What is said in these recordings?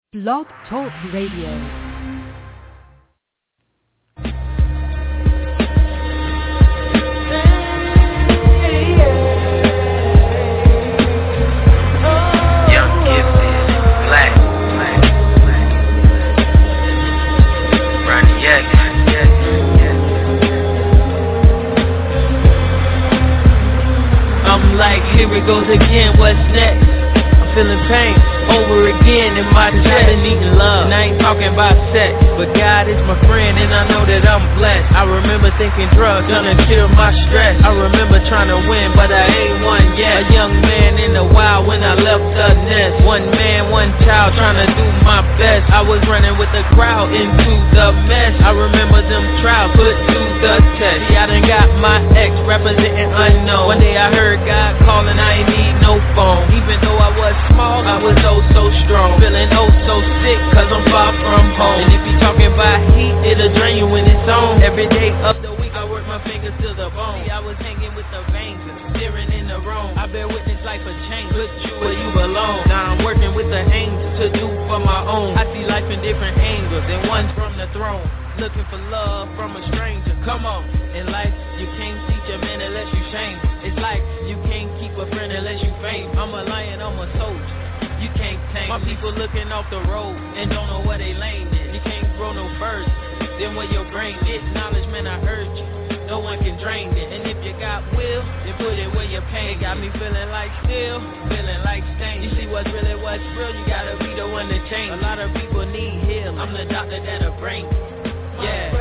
Blog Talk Radio. Like, here it goes again, what's next? I'm feeling pain over again in my chest. I've been needing love, and I ain't talking about sex, but God is my friend and I know that I'm blessed. I remember thinking drugs gonna kill my stress. I remember trying to win, but I ain't won yet. A young man in the wild when I left the nest. One man, one child, trying to do my best. I was running with the crowd into the mess. I remember them trials put to the test. See, I done got my ex representing unknown. One day I heard God calling, I ain't need no phone. Even though I was small, I was oh so strong. Feeling oh so sick, cause I'm far from home. And if you talking about heat, it'll drain you when it's on. Every day of the week I work my fingers to the bone. See, I was hanging with the bangers, staring in the room. I bear witness life a change, put you where you belong. Now I'm working with the angels to do for my own. I see life in different angles, and one's from the throne. Looking for love from a stranger. Come on, in life you can't teach a man unless you shame. It's like you can't keep a friend unless you fame. I'm a lion, I'm a soldier. You can't tame my people looking off the road and don't know where they lane is. You can't grow no further than where your brain is. Knowledge, man, I urge you. No one can drain it. And if you got will, then put it where your pain. Got me feeling like still, feeling like stain. You see what's real, you gotta be the one to change. A lot of people need healing. I'm the doctor that'll bring. Yeah.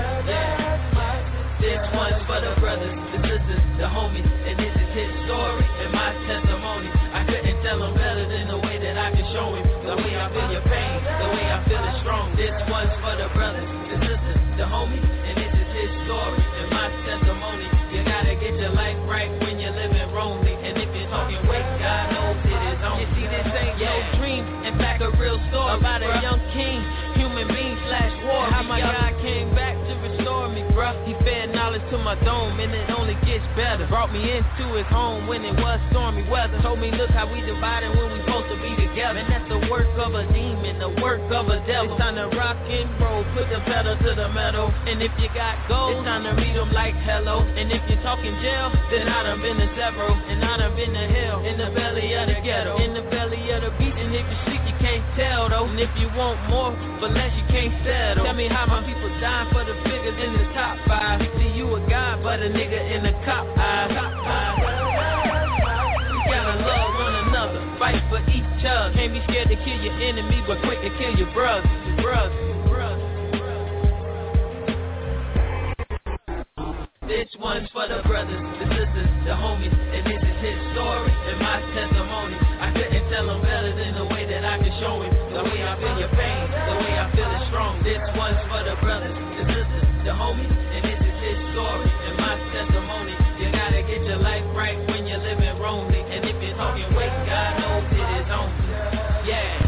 This one's for the brothers, the sisters, the homies, and this is his story and my testimony. I couldn't tell him better than the way that I can show him. The way I feel your pain, the way I feel it strong. This one's for the brothers, the sisters, the homies, and this is his story and my testimony. You gotta get your life right when you're living wrongly. And if you're talking weight, God knows it is on. You see, this ain't no dream, in fact a real story about a young king, human being / war. How my God came back to restore me, bruh. He fed knowledge to my dome and it only gets better. Brought me into his home when it was stormy weather. Told me look how we divided when we supposed to be together. And that's the work of a demon, the work of a devil. It's time to rock and roll, put the pedal to the metal. And if you got gold, it's time to read them like hello. And if you're talking jail, then I done been to several. And I done been to hell, in the belly of the ghetto, in the belly of the beast. And if you sleep, you can't tell though. And if you want more, but less you can't settle. Tell me how my people dying for the figures in the top 5. See you a god, but a nigga in the cop eyes. We gotta love one another, fight for each other. Can't be scared to kill your enemy, but quick to kill your brother. This one's for the brothers, the sisters, the homies, and this is his story and my testimony. I couldn't tell him better than the way that I can show him. The way I feel your pain, the way I feel it strong. This one's for the brothers, the sisters, the homies, and this is his story and my testimony. You gotta get your life right when you're living wrongly. And if you're talking weight, God knows it is on. Yeah.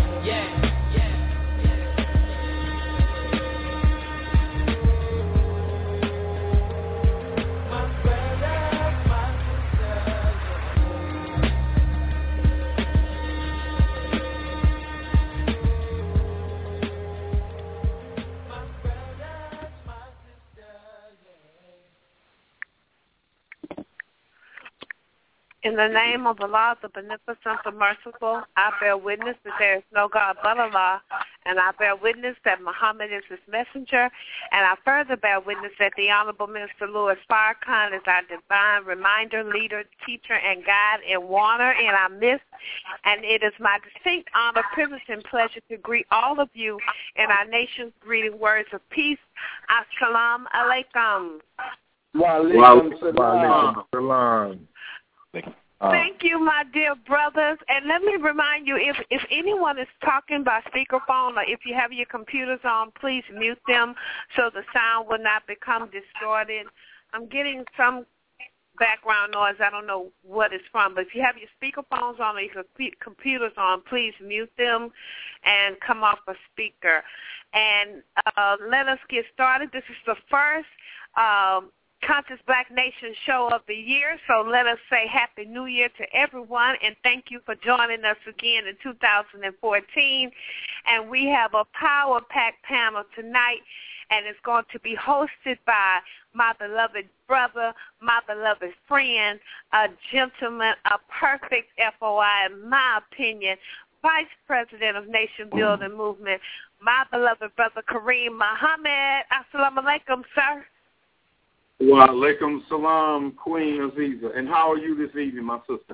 In the name of Allah, the Beneficent, the Merciful, I bear witness that there is no God but Allah, and I bear witness that Muhammad is his messenger, and I further bear witness that the Honorable Minister Louis Farrakhan is our divine reminder, leader, teacher, and guide and warner in our midst, and it is my distinct honor, privilege, and pleasure to greet all of you in our nation's greeting words of peace. Assalamu alaikum. Wa alaikum salam. Thank you, my dear brothers. And let me remind you, if anyone is talking by speakerphone or if you have your computers on, please mute them so the sound will not become distorted. I'm getting some background noise. I don't know what it's from. But if you have your speakerphones on or your computers on, please mute them and come off a speaker. And let us get started. This is the first Conscious Black Nation Show of the Year. So let us say Happy New Year to everyone, and thank you for joining us again in 2014. And we have a power-packed panel tonight, and it's going to be hosted by my beloved brother, my beloved friend, a gentleman, a perfect FOI, in my opinion, Vice President of Nation Building Movement, my beloved brother Kareem Muhammad. Assalamu alaikum, sir. Wa alaikum salam, Queen Aziza. And how are you this evening, my sister?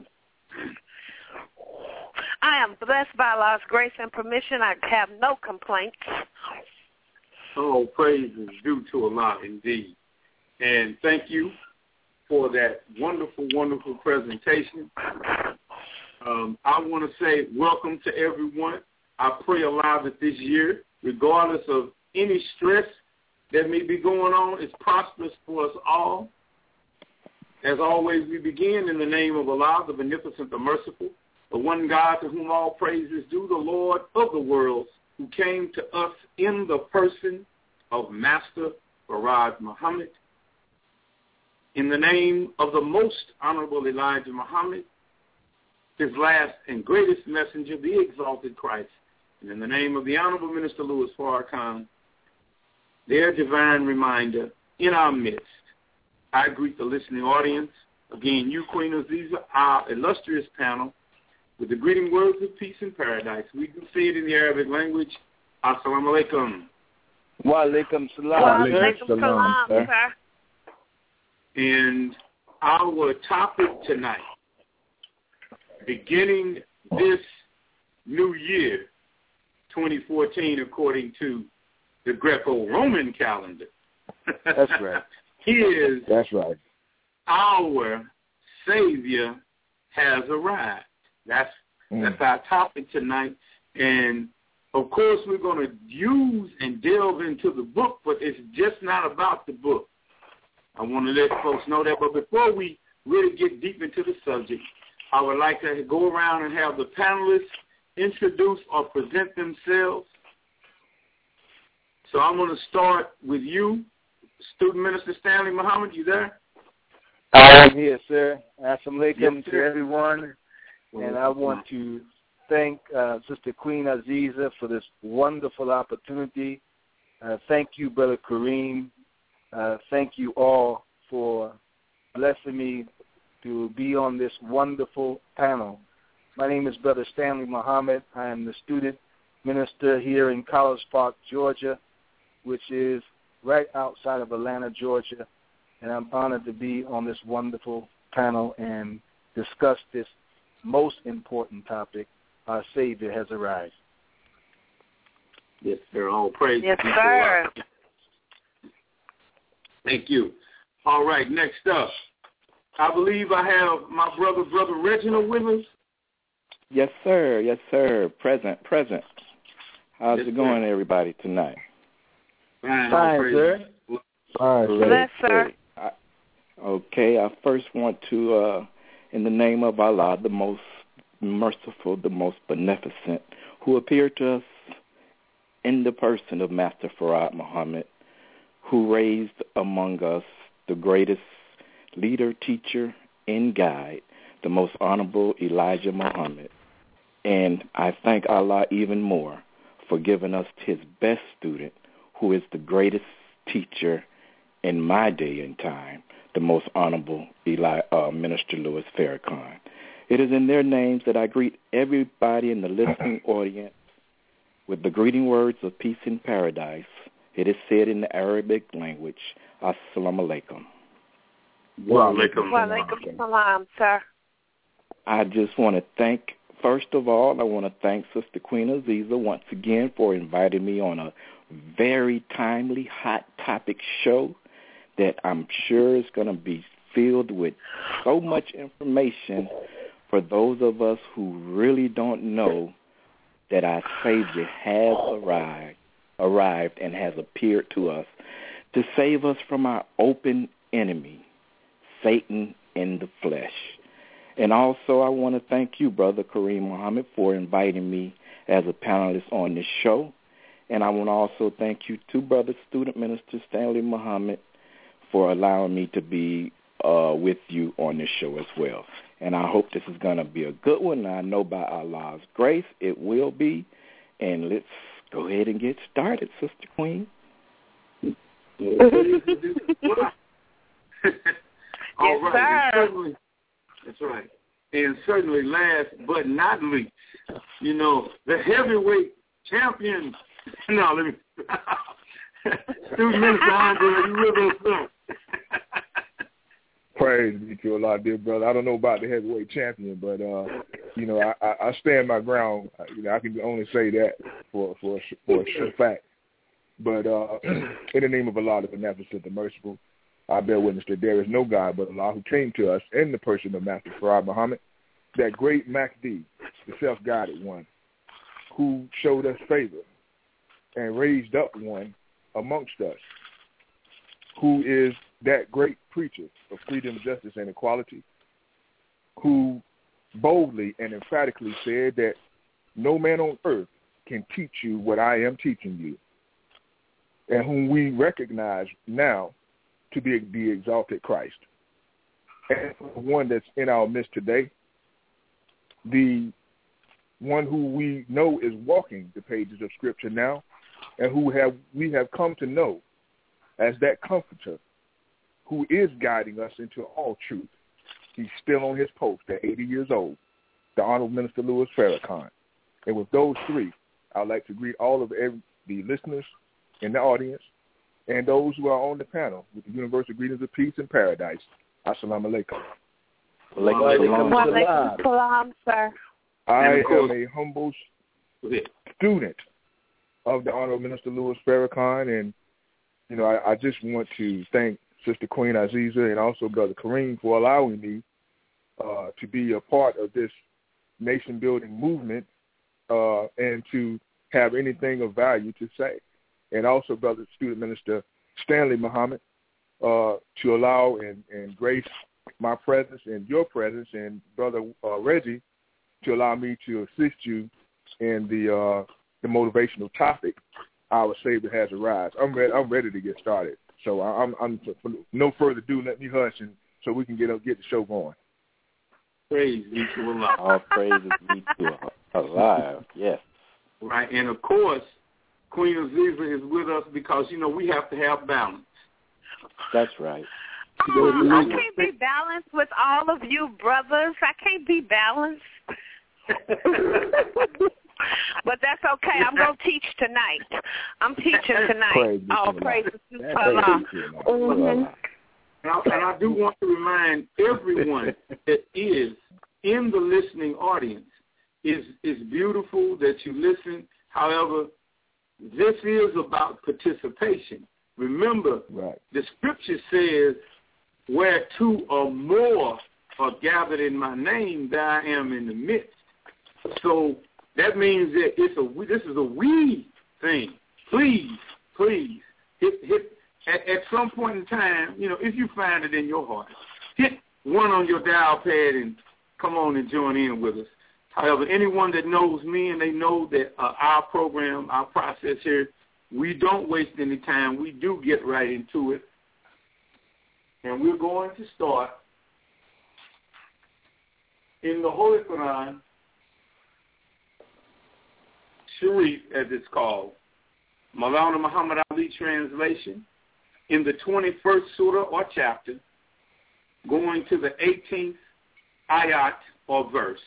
I am blessed by Allah's grace and permission. I have no complaints. Oh, praise is due to Allah indeed. And thank you for that wonderful, wonderful presentation. I want to say welcome to everyone. I pray Allah that this year, regardless of any stress that may be going on, is prosperous for us all. As always, we begin in the name of Allah, the Beneficent, the Merciful, the one God to whom all praise is due, the Lord of the worlds, who came to us in the person of Master Farad Muhammad. In the name of the most honorable Elijah Muhammad, his last and greatest messenger, the exalted Christ, and in the name of the Honorable Minister Louis Farrakhan, their divine reminder in our midst, I greet the listening audience. Again, you, Queen Aziza, our illustrious panel, with the greeting words of peace and paradise. We do say it in the Arabic language. Assalamu alaikum. Wa alaikum salam. Wa alaikum salam, sir. And our topic tonight, beginning this new year, 2014, according to the Greco-Roman calendar. That's right. That's right. Our Savior has arrived. That's our topic tonight. And, of course, we're going to use and delve into the book, but it's just not about the book. I want to let folks know that. But before we really get deep into the subject, I would like to go around and have the panelists introduce or present themselves. So I'm going to start with you, Student Minister Stanley Muhammad. You there? I am here, sir. Assalamu alaikum to everyone. And I want to thank Sister Queen Aziza for this wonderful opportunity. Thank you, Brother Kareem. Thank you all for blessing me to be on this wonderful panel. My name is Brother Stanley Muhammad. I am the student minister here in College Park, Georgia, which is right outside of Atlanta, Georgia. And I'm honored to be on this wonderful panel and discuss this most important topic. Our Savior has arrived. Yes, sir. All praise. Yes, sir. Thank you. All right, next up, I believe I have my brother Reginald with us. Yes, sir. Yes, sir. Present. How's it going, everybody, tonight? Fine, sir. Fine, Bless, sir. Okay, I first want to, in the name of Allah, the most merciful, the most beneficent, who appeared to us in the person of Master Farad Muhammad, who raised among us the greatest leader, teacher, and guide, the most honorable Elijah Muhammad. And I thank Allah even more for giving us his best student, who is the greatest teacher in my day and time, the most honorable Minister Louis Farrakhan. It is in their names that I greet everybody in the listening audience with the greeting words of peace and paradise. It is said in the Arabic language, Assalamu alaikum. Wa alaikum salam, sir. I just want to thank, first of all, I want to thank Sister Queen Aziza once again for inviting me on a very timely, hot topic show that I'm sure is going to be filled with so much information for those of us who really don't know that our Savior has arrived and has appeared to us to save us from our open enemy, Satan in the flesh. And also I want to thank you, Brother Kareem Muhammad, for inviting me as a panelist on this show. And I want to also thank you, too, Brother Student Minister Stanley Muhammad, for allowing me to be with you on this show as well. And I hope this is going to be a good one. I know by Allah's grace it will be. And let's go ahead and get started, Sister Queen. All right. Certainly, that's right. And certainly last but not least, the heavyweight champion. No, let me. Student Minister Andre, you with us, sir? Praise be to Allah, dear brother. I don't know about the heavyweight champion, but I stand my ground. I can only say that for a sure fact. But in the name of Allah, the Beneficent, the Merciful, I bear witness that there is no God but Allah who came to us in the person of Master Farad Muhammad, that great Mahdi, the self-guided one, who showed us favor and raised up one amongst us, who is that great preacher of freedom, justice, and equality, who boldly and emphatically said that no man on earth can teach you what I am teaching you, and whom we recognize now to be the exalted Christ. And the one that's in our midst today, the one who we know is walking the pages of Scripture now, and who we have come to know as that comforter who is guiding us into all truth. He's still on his post at 80 years old, the Honorable Minister Louis Farrakhan. And with those three, I'd like to greet all of the listeners in the audience and those who are on the panel with the universal greetings of peace and paradise. Assalamu alaikum. Walaikum salam, sir. I am a humble student of the Honorable Minister Louis Farrakhan, and I just want to thank Sister Queen Aziza and also Brother Kareem for allowing me to be a part of this nation-building movement and to have anything of value to say. And also Brother Student Minister Stanley Muhammad to allow and grace my presence and your presence, and Brother Reggie to allow me to assist you in the motivational topic, Our Savior Has Arrived. I'm ready to get started. So I'm no further ado, let me hush, and so we can get the show going. Praise be to Allah. All praises be to Allah. Yes. Right, and of course, Queen Aziza is with us because we have to have balance. That's right. Oh, I can't be balanced with all of you brothers. I can't be balanced. But that's okay. I'm going to teach tonight. I'm teaching tonight. All praises to Allah. And I do want to remind everyone that is in the listening audience, it's beautiful that you listen. However, this is about participation. Remember, the Scripture says, where two or more are gathered in my name, there I am in the midst. So that means that this is a we thing. Please, hit at some point in time, if you find it in your heart, hit one on your dial pad and come on and join in with us. However, anyone that knows me and they know that our program, our process here, we don't waste any time. We do get right into it. And we're going to start in the Holy Quran, Sharif, as it's called, Maulana Muhammad Ali translation, in the 21st surah or chapter, going to the 18th ayat or verse.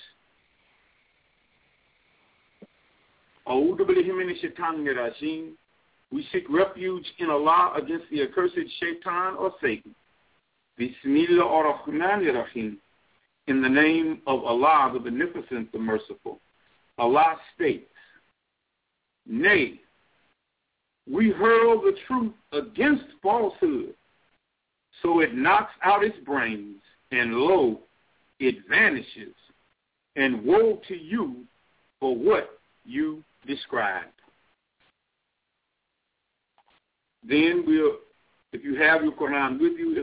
We seek refuge in Allah against the accursed shaitan or Satan. Bismillah ar-Rahman ar-Rahim. In the name of Allah, the Beneficent, the Merciful. Allah states, Nay, we hurl the truth against falsehood, so it knocks out its brains, and lo, it vanishes. And woe to you for what you describe. Then if you have your Quran with you,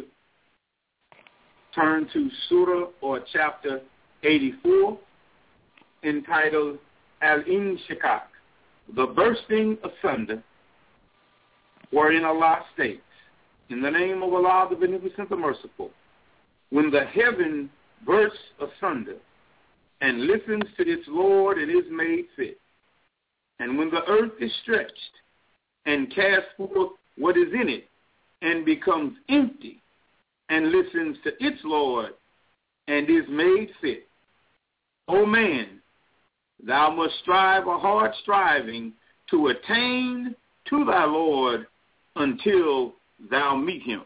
turn to Surah or chapter 84, entitled Al-Inshiqaq, the bursting asunder, wherein Allah states, in the name of Allah, the Beneficent, the Merciful, when the heaven bursts asunder and listens to its Lord and is made fit, and when the earth is stretched and casts forth what is in it and becomes empty and listens to its Lord and is made fit, O man, thou must strive a hard striving to attain to thy Lord until thou meet him.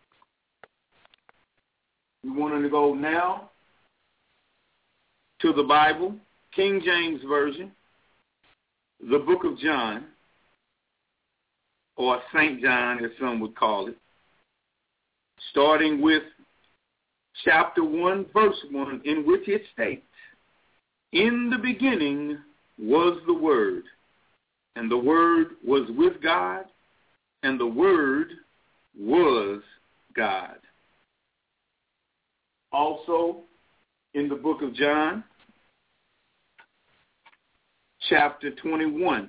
We want to go now to the Bible, King James Version, the book of John, or St. John, as some would call it, starting with chapter 1, verse 1, in which it states, in the beginning was the Word, and the Word was with God, and the Word was God. Also, in the book of John, chapter 21,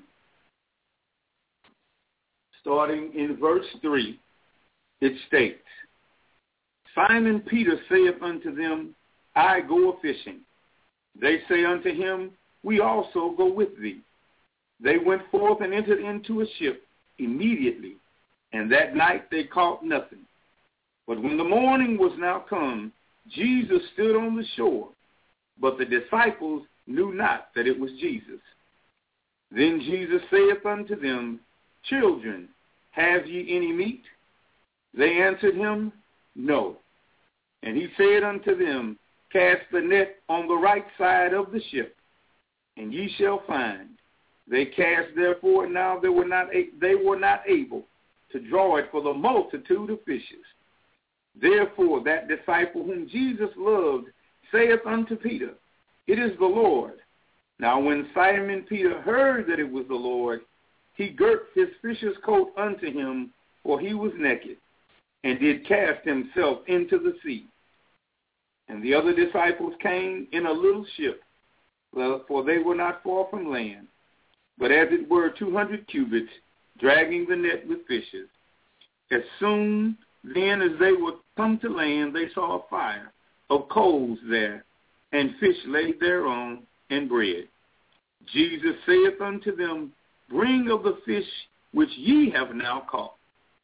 starting in verse 3, it states, Simon Peter saith unto them, I go a-fishing. They say unto him, we also go with thee. They went forth and entered into a ship immediately, and that night they caught nothing. But when the morning was now come, Jesus stood on the shore, but the disciples knew not that it was Jesus. Then Jesus saith unto them, Children, have ye any meat? They answered him, No. And he said unto them, Cast the net on the right side of the ship, and ye shall find. They cast therefore, and now they were not able to draw it for the multitude of fishes. Therefore that disciple whom Jesus loved saith unto Peter, It is the Lord. Now when Simon Peter heard that it was the Lord, he girt his fisher's coat unto him, for he was naked, and did cast himself into the sea. And the other disciples came in a little ship, for they were not far from land, but as it were 200 cubits, dragging the net with fishes. As soon then as they were come to land, they saw a fire of coals there, and fish laid thereon, and bread. Jesus saith unto them, Bring of the fish which ye have now caught.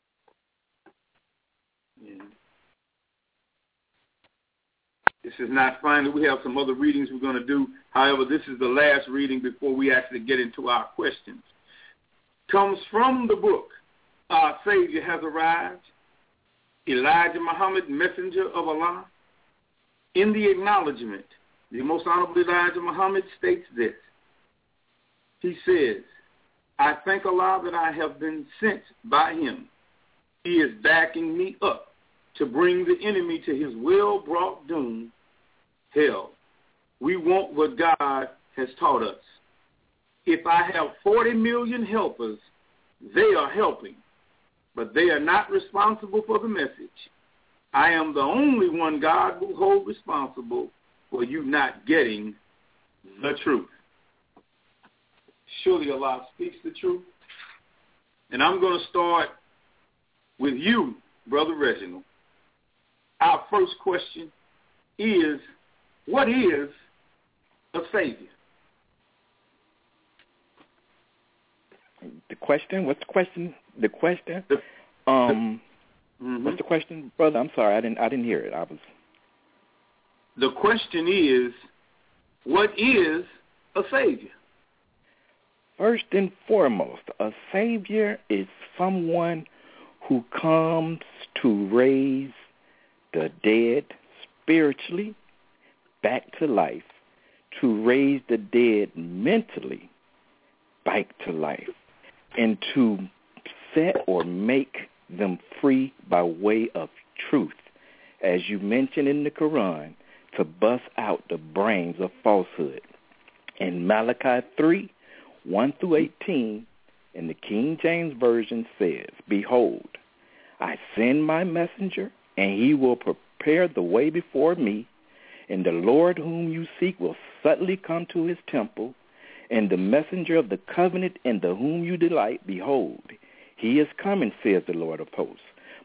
And this is not final. We have some other readings we're going to do. However, this is the last reading before we actually get into our questions. Comes from the book, Our Savior Has Arrived, Elijah Muhammad, Messenger of Allah. In the acknowledgement, the Most Honorable Elijah Muhammad states this. He says, I thank Allah that I have been sent by him. He is backing me up to bring the enemy to his well-brought doom, hell. We want what God has taught us. If I have 40 million helpers, they are helping, but they are not responsible for the message. I am the only one God will hold responsible for you not getting the truth. Surely Allah speaks the truth. And I'm going to start with you, Brother Reginald. Our first question is, what is a Savior? The question? What's the question? The question? What's the question, brother? I'm sorry, I didn't hear it. The question is, what is a Savior? First and foremost, a Savior is someone who comes to raise the dead spiritually back to life, to raise the dead mentally back to life, and to set or make them free by way of truth, as you mentioned in the Quran, to bust out the brains of falsehood. In Malachi 3:1-18, in the King James Version says, Behold, I send my messenger, and he will prepare the way before me, and the Lord whom you seek will suddenly come to his temple, and the messenger of the covenant in the whom you delight, behold, he is coming, says the Lord of hosts.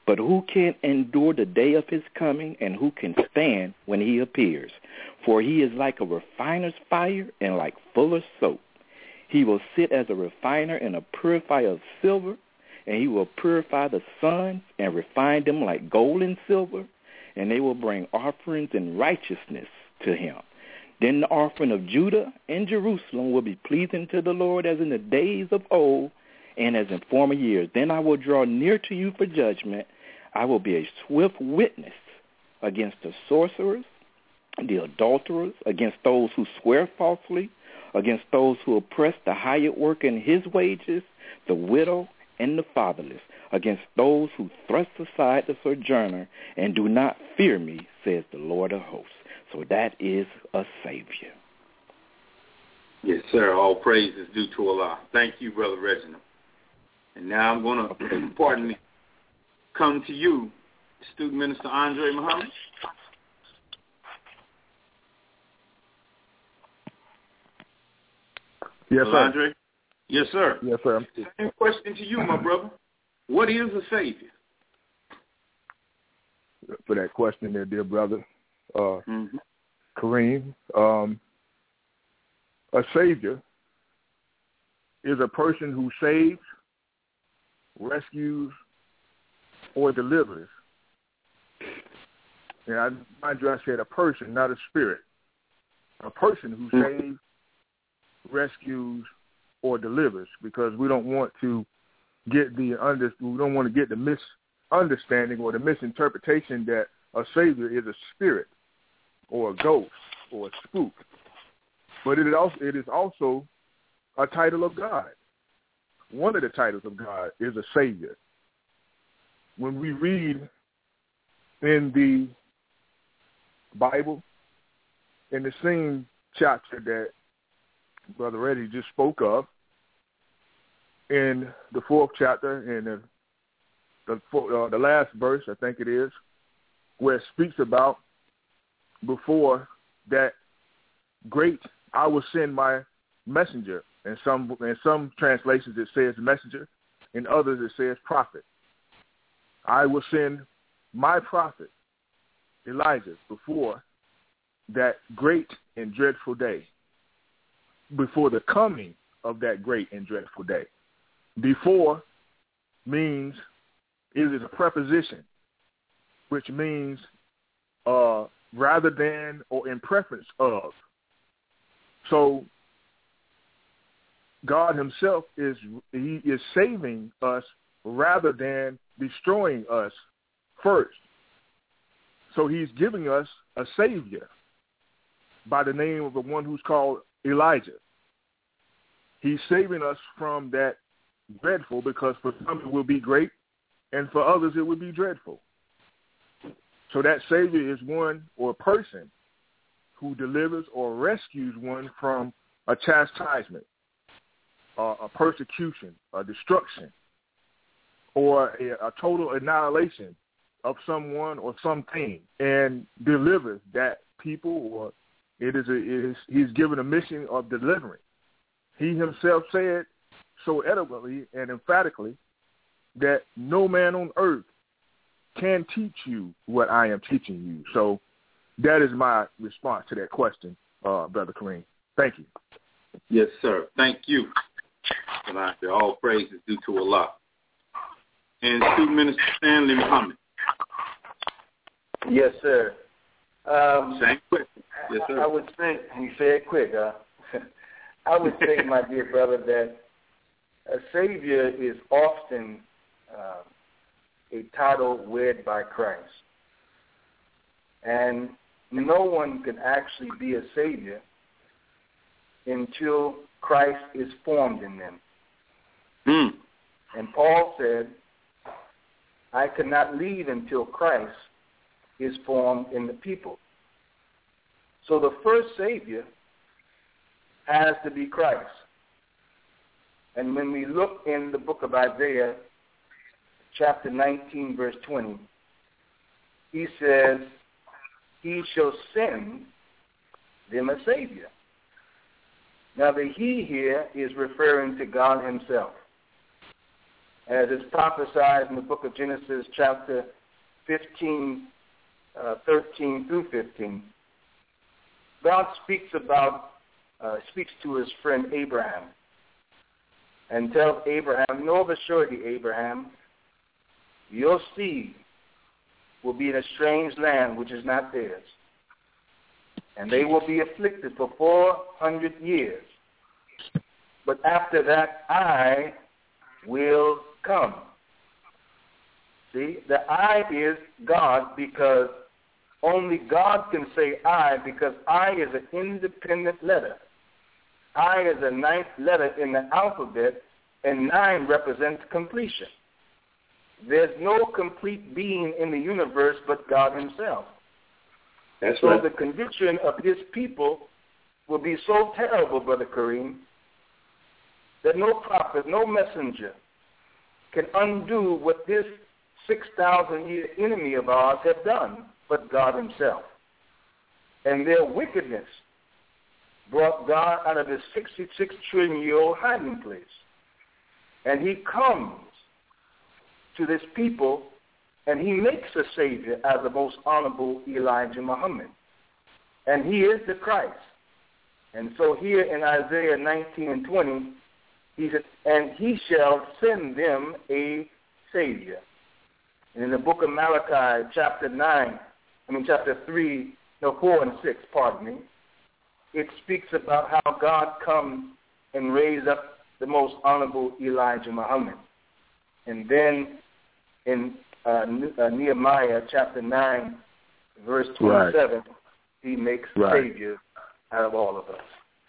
But who can endure the day of his coming, and who can stand when he appears? For he is like a refiner's fire and like fuller's soap. He will sit as a refiner and a purifier of silver, and he will purify the sons and refine them like gold and silver, and they will bring offerings in righteousness to him. Then the offering of Judah and Jerusalem will be pleasing to the Lord as in the days of old and as in former years. Then I will draw near to you for judgment. I will be a swift witness against the sorcerers, the adulterers, against those who swear falsely, against those who oppress the hired worker in his wages, the widow and the fatherless, against those who thrust aside the sojourner and do not fear me, says the Lord of hosts. So that is a Savior. Yes, sir. All praise is due to Allah. Thank you, Brother Reginald. And now I'm going to, pardon me, come to you, Student Minister Andre Muhammad. Yes, sir. Andre? Yes, sir. Yes, sir. Same question to you, my brother. What is a Savior? For that question there, dear brother, Kareem, a Savior is a person who saves, rescues, or delivers. And I said a person, not a spirit. A person who saves, rescues, or delivers, because we don't want to get the misunderstanding or the misinterpretation that a Savior is a spirit or a ghost or a spook. But it is also a title of God. One of the titles of God is a Savior. When we read in the Bible, in the same chapter that Brother Reddy just spoke of, in the 4th chapter, in the last verse, I think it is, where it speaks about before that great, I will send my messenger. In some translations it says messenger, in others it says prophet. I will send my prophet, Elijah, before that great and dreadful day, before the coming of that great and dreadful day. Before means it is a preposition, which means rather than or in preference of. So God himself is saving us rather than destroying us first. So he's giving us a Savior by the name of the one who's called Elijah. He's saving us from that dreadful, because for some it will be great and for others it will be dreadful. So that Savior is one or a person who delivers or rescues one from a chastisement, a persecution, a destruction, or a total annihilation of someone or something, and delivers that people, or he's given a mission of delivering. He himself said so eloquently and emphatically that no man on earth can teach you what I am teaching you. So that is my response to that question, Brother Kareem. Thank you. Yes, sir. Thank you. All praise is due to Allah. And Student Minister Stanley Muhammad. Yes, sir. Same question. Yes, sir. I would say, he said quick, I would say, my dear brother, that a Savior is often a title wed by Christ. And no one can actually be a Savior until Christ is formed in them. And Paul said, I cannot leave until Christ is formed in the people. So the first Savior has to be Christ. And when we look in the book of Isaiah, chapter 19, verse 20, he says, he shall send them a Savior. Now the he here is referring to God himself. as is prophesied in the book of Genesis chapter 15, 13 through 15. God speaks to his friend Abraham and tells Abraham, know of a surety, Abraham, your seed will be in a strange land which is not theirs, and they will be afflicted for 400 years. But after that, I will come. See, the I is God, because only God can say I, because I is an independent letter. I is the ninth letter in the alphabet, and 9 represents completion. There's no complete being in the universe but God himself. That's so right. The condition of his people will be so terrible, Brother Kareem, that no prophet, no messenger can undo what this 6,000-year enemy of ours have done, but God himself. And their wickedness brought God out of his 66 trillion-year-old hiding place. And he comes to this people, and he makes a Savior as the most honorable Elijah Muhammad. And he is the Christ. And so here in Isaiah 19 and 20, he said, and he shall send them a Savior. And in the book of Malachi, chapter 4 and 6, it speaks about how God comes and raises up the most honorable Elijah Muhammad. And then in Nehemiah chapter 9, verse 27, he makes Savior out of all of us.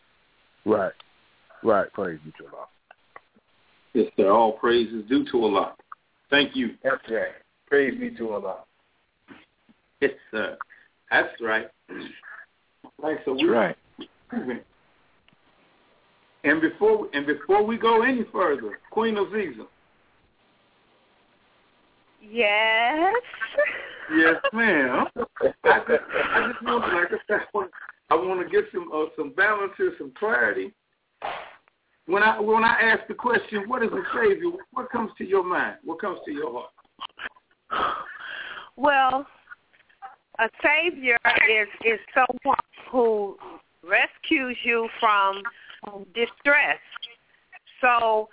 Right. Praise be to Allah. Yes, sir. All praise is due to Allah. Thank you. That's right. Praise be to Allah. Yes, sir. That's right. Right. So That's right. And before we go any further, Queen Aziza. Yes. Yes, ma'am. I just want, like I said, I want to get some balance here, some clarity. When I ask the question, what is a Savior? What comes to your mind? What comes to your heart? Well, a Savior is someone who rescues you from distress. So,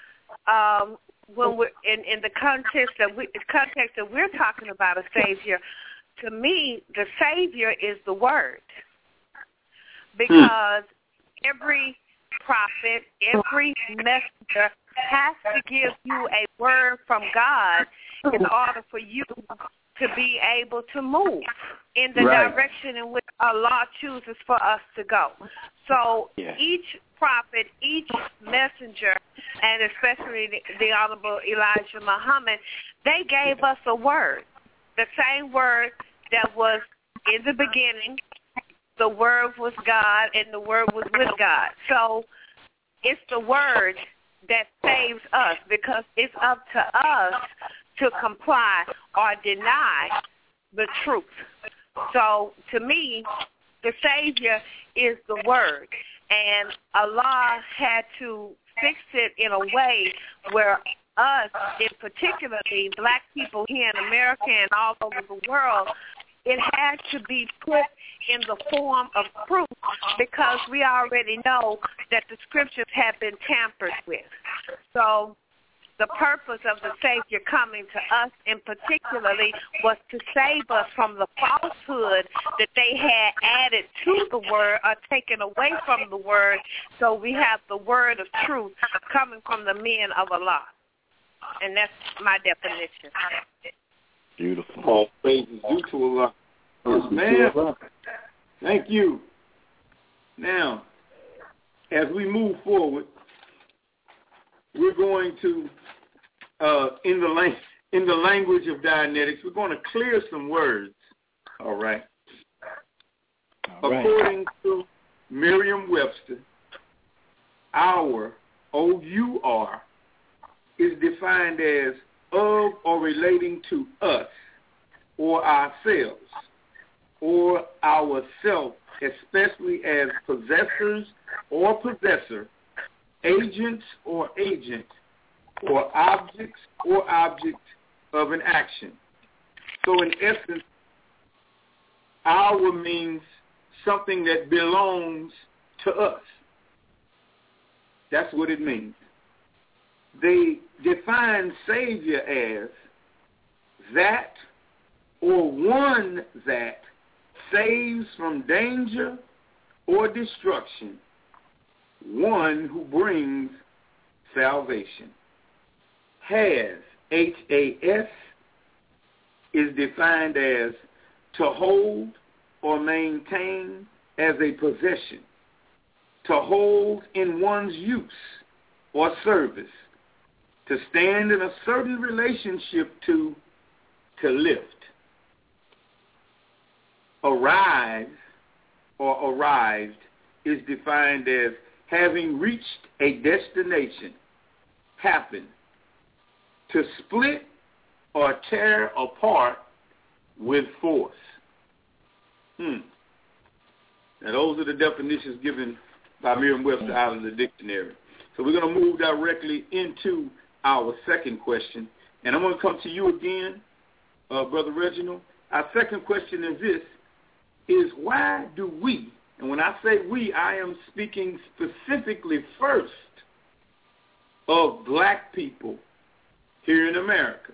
when we're in the context that we're talking about a Savior, to me, the Savior is the Word, because every prophet, every messenger has to give you a word from God in order for you to be able to move in the direction in which Allah chooses for us to go. So each prophet, each messenger, and especially the Honorable Elijah Muhammad, they gave us a word, the same word that was in the beginning. The Word was God, and the Word was with God. So it's the Word that saves us, because it's up to us to comply or deny the truth. So to me, the Savior is the Word, and Allah had to fix it in a way where us, in particularly black people here in America and all over the world, it had to be put in the form of proof, because we already know that the scriptures have been tampered with. So the purpose of the Savior coming to us in particularly was to save us from the falsehood that they had added to the word or taken away from the word. So we have the word of truth coming from the men of Allah. And that's my definition. Beautiful. All praise is due to Allah. Yes, ma'am. Thank you. Now, as we move forward, we're going to, in the language of Dianetics, we're going to clear some words. All right. According to Merriam-Webster, our, O-U-R, is defined as of or relating to us or ourselves or ourself, especially as possessors or possessor, agents or agent, or objects or object of an action. So in essence, our means something that belongs to us. That's what it means. They define Savior as that or one that saves from danger or destruction, one who brings salvation. Has, H-A-S, is defined as to hold or maintain as a possession, to hold in one's use or service, to stand in a certain relationship to lift. Arrive or arrived is defined as having reached a destination, happen, to split or tear apart with force. Now those are the definitions given by Merriam-Webster out of the dictionary. So we're going to move directly into our second question. And I'm going to come to you again, Brother Reginald. Our second question is this, is why do we, and when I say we, I am speaking specifically first of black people here in America.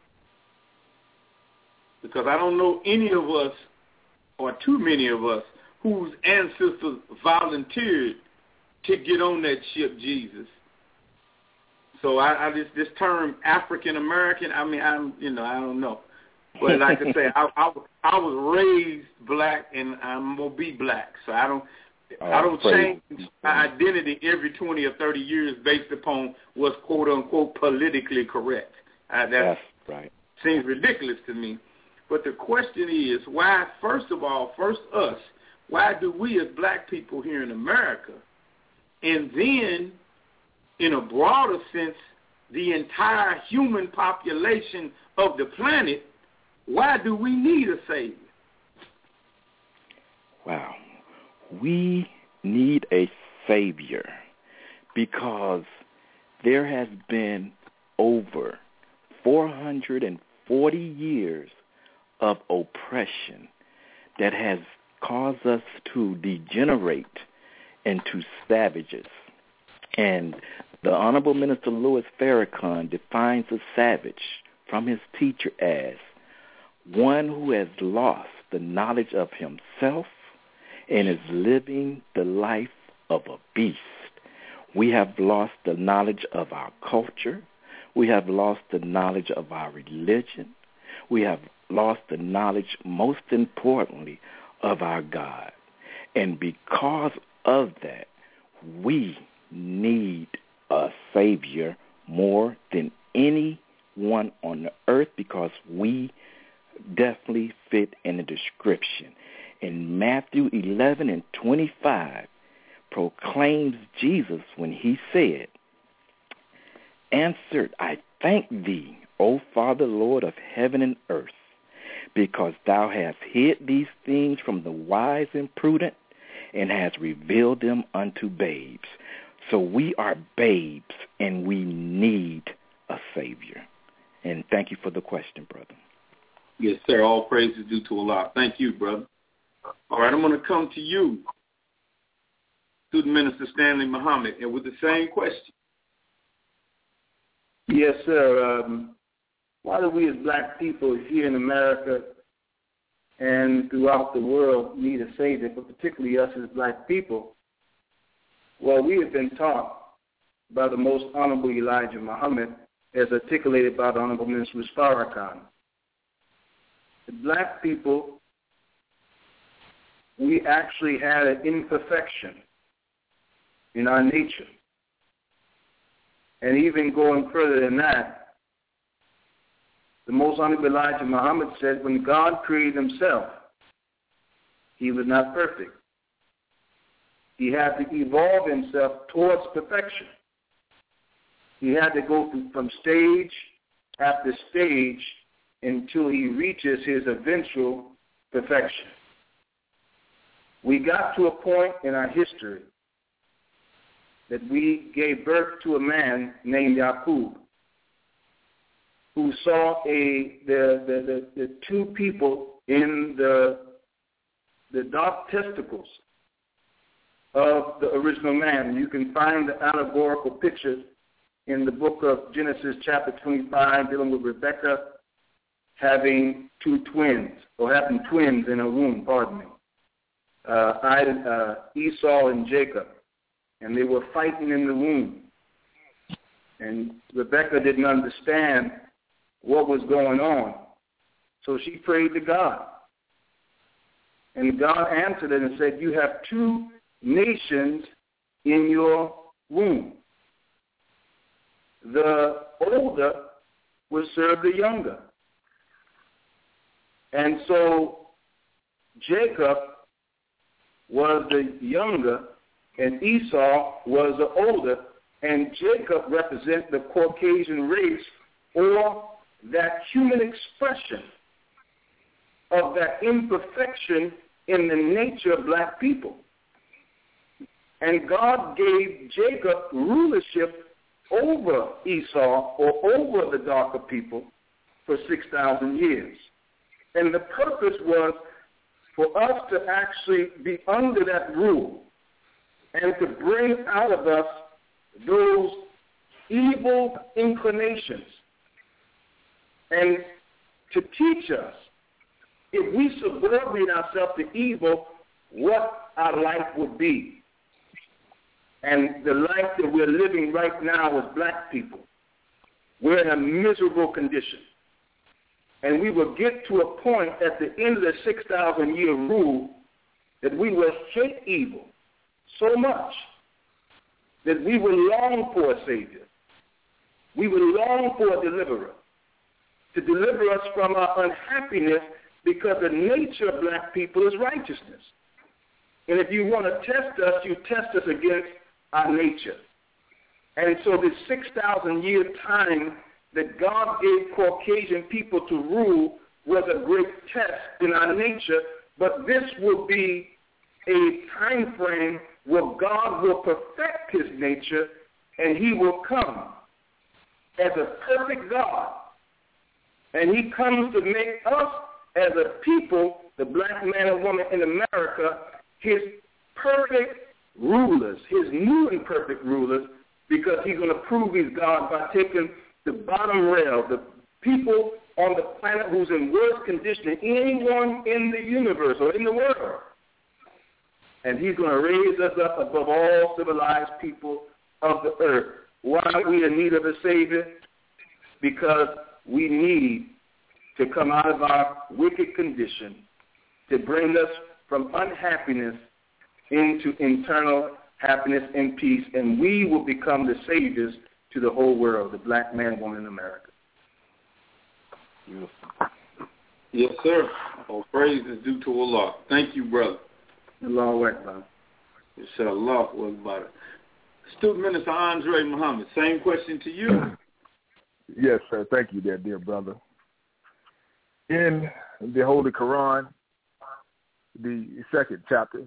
Because I don't know any of us, or too many of us, whose ancestors volunteered to get on that ship, Jesus. So this term African American, I don't know. But like I say, I was raised black, and I'm gonna be black. So I don't change my identity every 20 or 30 years based upon what's quote unquote politically correct. That's right. Seems ridiculous to me. But the question is, why? First us. Why do we as black people here in America, and then in a broader sense, the entire human population of the planet, why do we need a Savior? Wow. We need a Savior because there has been over 440 years of oppression that has caused us to degenerate into savages. And the Honorable Minister Louis Farrakhan defines a savage from his teacher as one who has lost the knowledge of himself and is living the life of a beast. We have lost the knowledge of our culture. We have lost the knowledge of our religion. We have lost the knowledge, most importantly, of our God. And because of that, we need a Savior more than anyone on the earth because we definitely fit in the description. In Matthew 11:25 proclaims Jesus when he said, "Answered, I thank thee, O Father, Lord of heaven and earth, because thou hast hid these things from the wise and prudent and hast revealed them unto babes." So we are babes, and we need a Savior. And thank you for the question, brother. Yes, sir. All praise is due to Allah. Thank you, brother. All right, I'm going to come to you, Student Minister Stanley Muhammad, and with the same question. Yes, sir. Why do we as black people here in America and throughout the world need a Savior, but particularly us as black people? Well, we have been taught by the Most Honorable Elijah Muhammad, as articulated by the Honorable Minister Farrakhan. The black people, we actually had an imperfection in our nature. And even going further than that, the Most Honorable Elijah Muhammad said when God created himself, he was not perfect. He had to evolve himself towards perfection. He had to go from stage after stage until he reaches his eventual perfection. We got to a point in our history that we gave birth to a man named Yaqub. who saw the two people in the dark testicles of the original man. You can find the allegorical pictures in the book of Genesis chapter 25 dealing with Rebekah having two twins, or having twins in her womb, pardon me. Esau and Jacob, and they were fighting in the womb. And Rebekah didn't understand what was going on, so she prayed to God. And God answered it and said, you have two nations in your womb. The older will serve the younger. And so Jacob was the younger and Esau was the older, and Jacob represents the Caucasian race, or that human expression of that imperfection in the nature of black people. And God gave Jacob rulership over Esau, or over the darker people, for 6,000 years. And the purpose was for us to actually be under that rule and to bring out of us those evil inclinations and to teach us, if we subordinate ourselves to evil, what our life would be. And the life that we're living right now as black people, we're in a miserable condition. And we will get to a point at the end of the 6,000-year rule that we will hate evil so much that we will long for a Savior. We will long for a deliverer to deliver us from our unhappiness, because the nature of black people is righteousness. And if you want to test us, you test us against our nature. And so this 6,000-year time that God gave Caucasian people to rule was a great test in our nature, but this will be a time frame where God will perfect his nature, and he will come as a perfect God. And he comes to make us as a people, the black man and woman in America, his perfect rulers, his new and perfect rulers, because he's going to prove he's God by taking the bottom rail, the people on the planet who's in worse condition than anyone in the universe or in the world. And he's going to raise us up above all civilized people of the earth. Why are we in need of a Savior? Because we need to come out of our wicked condition, to bring us from unhappiness into internal happiness and peace, and we will become the saviors to the whole world, the black man, woman in America. Yes, sir. All praise is due to Allah. Thank you, brother. Allahu Akbar. Inshallah wa akbar. Student Minister Andre Muhammad, same question to you. Yes, sir. Thank you, dear brother. In the Holy Quran, the second chapter,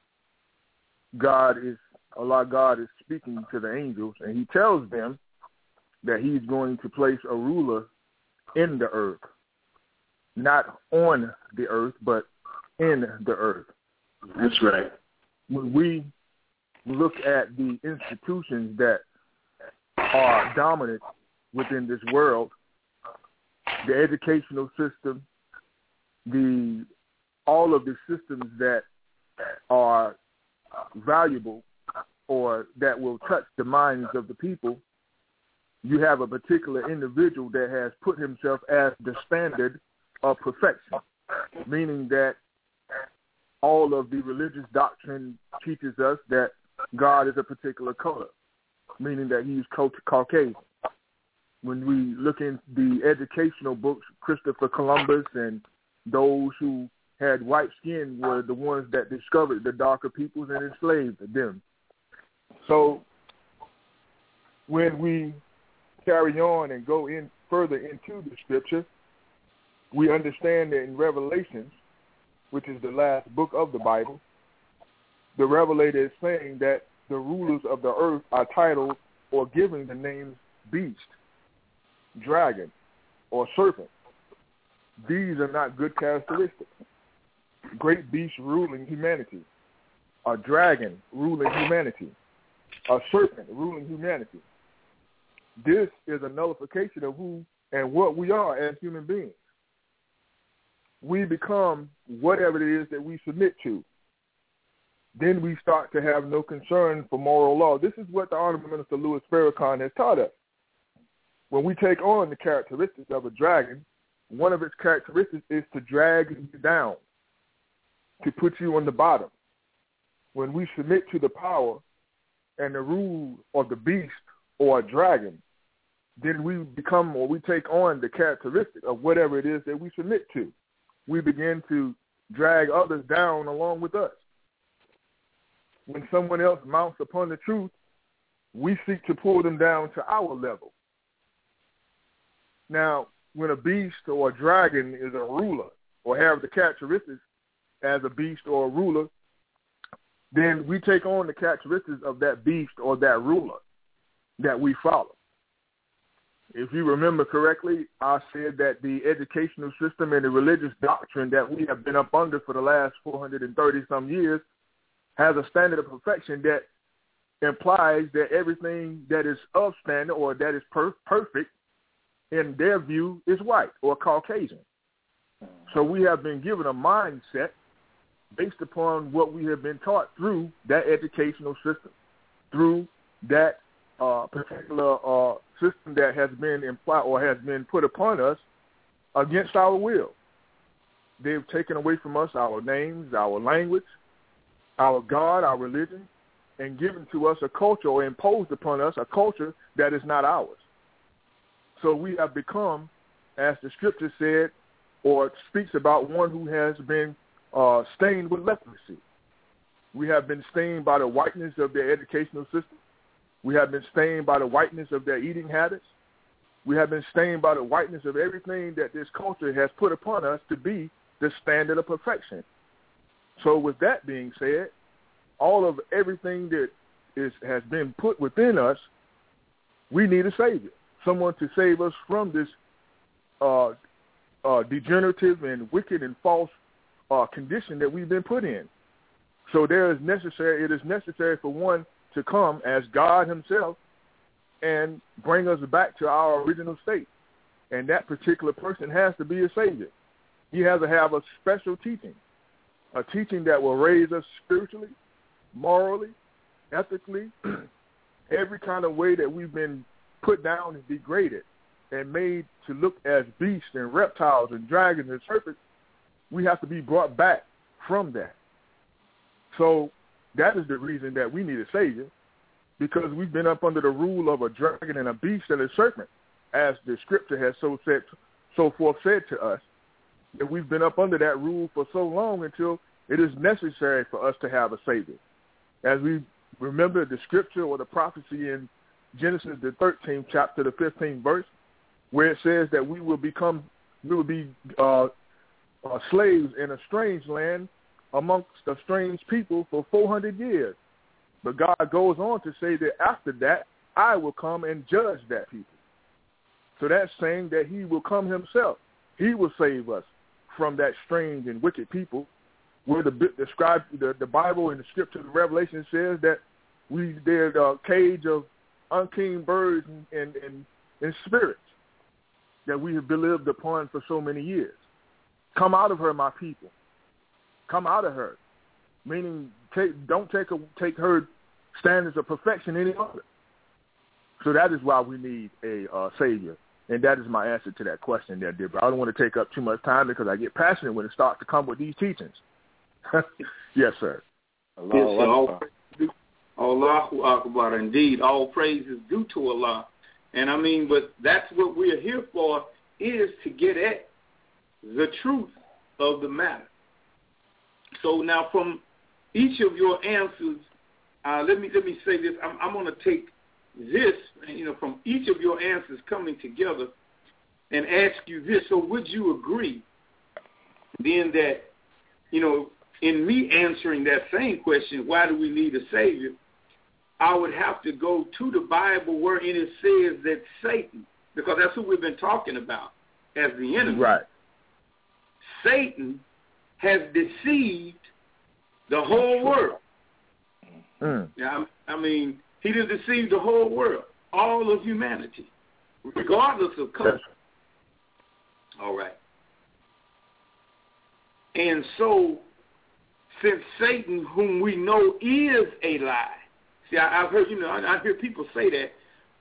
Allah God is speaking to the angels, and he tells them that he's going to place a ruler in the earth, not on the earth, but in the earth. That's right. When we look at the institutions that are dominant within this world, the educational system, all of the systems that are valuable or that will touch the minds of the people, you have a particular individual that has put himself as the standard of perfection, meaning that all of the religious doctrine teaches us that God is a particular color, meaning that he's Caucasian. When we look in the educational books, Christopher Columbus and those who had white skin were the ones that discovered the darker peoples and enslaved them. So when we carry on and go in further into the scripture, we understand that in Revelations, which is the last book of the Bible, the Revelator is saying that the rulers of the earth are titled or given the names beast, dragon, or serpent. These are not good characteristics. Great beast ruling humanity. A dragon ruling humanity. A serpent ruling humanity. This is a nullification of who and what we are as human beings. We become whatever it is that we submit to. Then we start to have no concern for moral law. This is what the Honorable Minister Louis Farrakhan has taught us. When we take on the characteristics of a dragon, one of its characteristics is to drag you down, to put you on the bottom. When we submit to the power and the rule of the beast or a dragon, then we become or we take on the characteristic of whatever it is that we submit to. We begin to drag others down along with us. When someone else mounts upon the truth, we seek to pull them down to our level. Now, when a beast or a dragon is a ruler or have the characteristics as a beast or a ruler, then we take on the characteristics of that beast or that ruler that we follow. If you remember correctly, I said that the educational system and the religious doctrine that we have been up under for the last 430-some years has a standard of perfection that implies that everything that is of standard or that is perfect in their view is white or Caucasian. So we have been given a mindset based upon what we have been taught through that educational system, through that particular system that has been implied or has been put upon us against our will. They've taken away from us our names, our language, our God, our religion, and given to us a culture or imposed upon us a culture that is not ours. So we have become, as the scripture said, or speaks about one who has been stained with leprosy. We have been stained by the whiteness of their educational system. We have been stained by the whiteness of their eating habits. We have been stained by the whiteness of everything that this culture has put upon us to be the standard of perfection. So with that being said, all of everything that has been put within us, we need a Savior, someone to save us from this degenerative and wicked and false condition that we've been put in. So it is necessary for one to come as God himself and bring us back to our original state. And that particular person has to be a Savior. He has to have a special teaching, a teaching that will raise us spiritually, morally, ethically, every kind of way that we've been put down and degraded and made to look as beasts and reptiles and dragons and serpents. We have to be brought back from that. So that is the reason that we need a Savior, because we've been up under the rule of a dragon and a beast and a serpent, as the scripture has so forth said to us, that we've been up under that rule for so long until it is necessary for us to have a Savior. As we remember the scripture or the prophecy in Genesis, the 13th chapter, the 15th verse, where it says that we will be slaves in a strange land amongst a strange people for 400 years. But God goes on to say that after that, I will come and judge that people. So that's saying that he will come himself. He will save us from that strange and wicked people, where the Bible and the scripture, the Revelation says that they're a cage of unclean birds and spirits that we have been lived upon for so many years. Come out of her, my people. Come out of her, meaning don't take her standards of perfection any longer. So that is why we need a Savior, and that is my answer to that question there, dear. But I don't want to take up too much time because I get passionate when it starts to come with these teachings. Yes, sir. Allahu Akbar. Indeed, all praise is due to Allah. And I mean, but that's what we're here for, is to get at the truth of the matter. So now, from each of your answers, let me say this. I'm going to take this, from each of your answers coming together, and ask you this. So, would you agree, then, that in me answering that same question, why do we need a Savior, I would have to go to the Bible wherein it says that Satan, because that's who we've been talking about, as the enemy. Right. Satan has deceived the whole world. Yeah, I mean, he done deceived the whole world, all of humanity, regardless of color. All right. And so, since Satan, whom we know is a lie, see, I've heard, I hear people say that,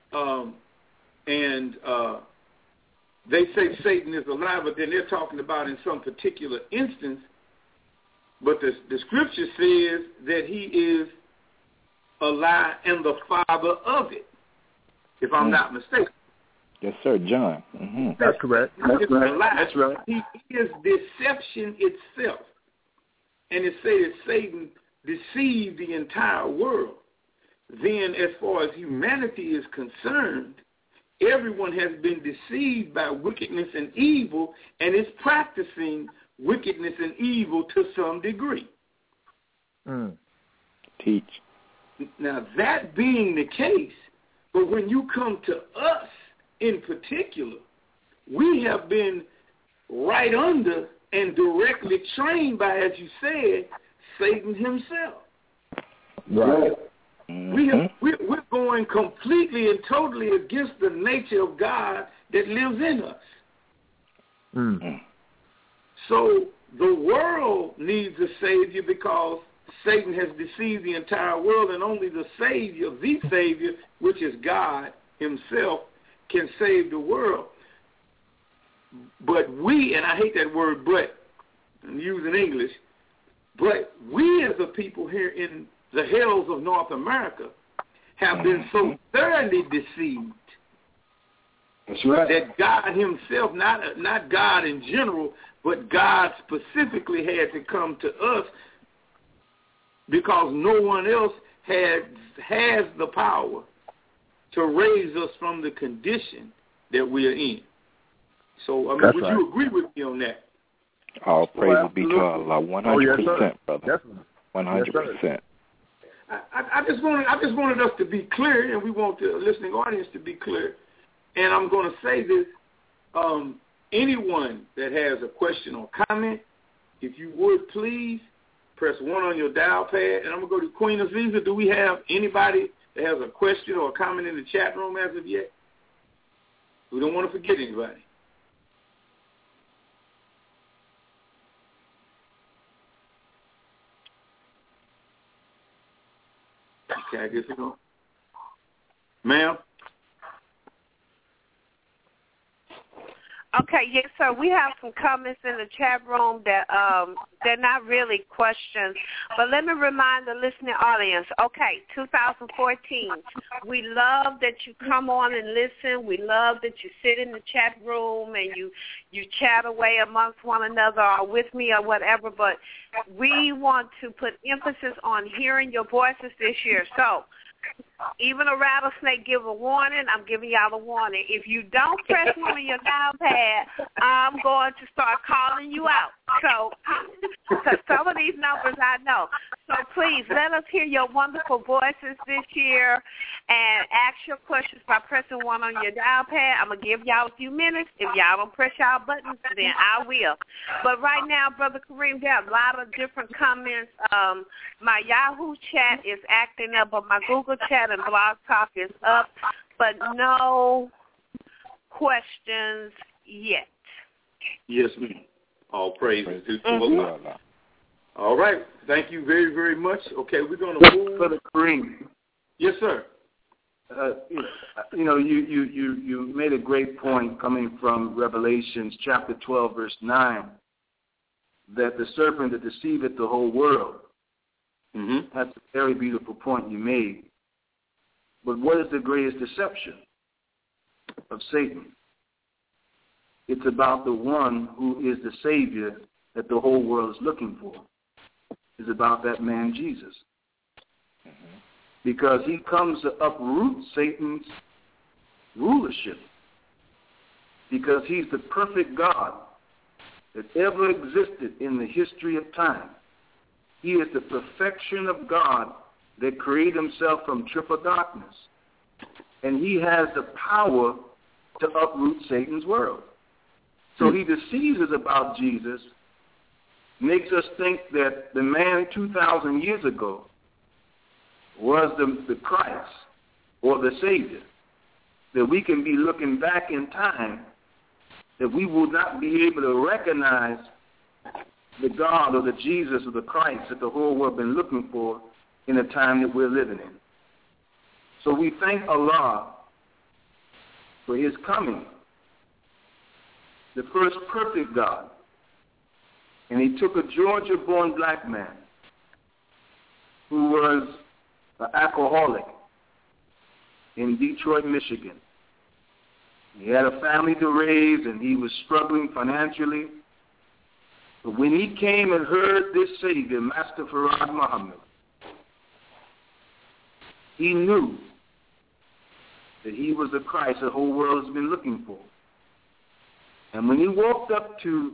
and they say Satan is a lie, but then they're talking about in some particular instance. But the scripture says that he is a lie and the father of it, if I'm not mistaken. Yes, sir, John. Mm-hmm. That's correct. That's right. He is deception itself. And it says that Satan deceived the entire world. Then as far as humanity is concerned, everyone has been deceived by wickedness and evil and is practicing wickedness and evil to some degree. Teach. Now, that being the case, but when you come to us in particular, we have been right under and directly trained by, as you said, Satan himself. Right. We're going completely and totally against the nature of God that lives in us. So the world needs a Savior because Satan has deceived the entire world, and only the Savior, which is God himself, can save the world. But we, and I hate that word but, I'm using English, but we as a people here in the hills of North America have been so thoroughly deceived. That's right. That God himself, not God in general, but God specifically had to come to us because no one else has the power to raise us from the condition that we are in. So, would you agree with me on that? All praise be to Allah, 100%, brother. 100%. I just wanted us to be clear, and we want the listening audience to be clear. And I'm going to say this: anyone that has a question or comment, if you would please press 1 on your dial pad. And I'm going to go to Queen Aziza. Do we have anybody that has a question or a comment in the chat room as of yet? We don't want to forget anybody. Okay, I guess we go. Ma'am? Okay, yes, sir. We have some comments in the chat room that they're not really questions, but let me remind the listening audience. Okay, 2014. We love that you come on and listen. We love that you sit in the chat room and you chat away amongst one another or with me or whatever. But we want to put emphasis on hearing your voices this year. So, even a rattlesnake give a warning. I'm giving y'all a warning. If you don't press 1 on your dial pad, I'm going to start calling you out. So, because some of these numbers I know. So please let us hear your wonderful voices this year and ask your questions by pressing 1 on your dial pad. I'm going to give y'all a few minutes. If y'all don't press y'all buttons, then I will. But right now, Brother Kareem, there are a lot of different comments. My Yahoo chat is acting up, but my Google chat and Blog Talk is up, but no questions yet. Yes, ma'am. All praises to Allah. All right. Thank you very, very much. Okay, we're going to move. Brother Kareem. Yes, sir. You made a great point coming from Revelations chapter 12, verse 9, that the serpent that deceiveth the whole world. Mm-hmm. That's a very beautiful point you made. But what is the greatest deception of Satan? It's about the one who is the Savior that the whole world is looking for. It's about that man, Jesus. Mm-hmm. Because he comes to uproot Satan's rulership. Because he's the perfect God that ever existed in the history of time. He is the perfection of God that created himself from triple darkness. And he has the power to uproot Satan's world. So he deceives us about Jesus, makes us think that the man 2,000 years ago was the Christ or the Savior, that we can be looking back in time, that we will not be able to recognize the God or the Jesus or the Christ that the whole world has been looking for in the time that we're living in. So we thank Allah for his coming, the first perfect God. And he took a Georgia-born black man who was an alcoholic in Detroit, Michigan. He had a family to raise, and he was struggling financially. But when he came and heard this Savior, Master Farad Muhammad, he knew that he was the Christ the whole world has been looking for. And when he walked up to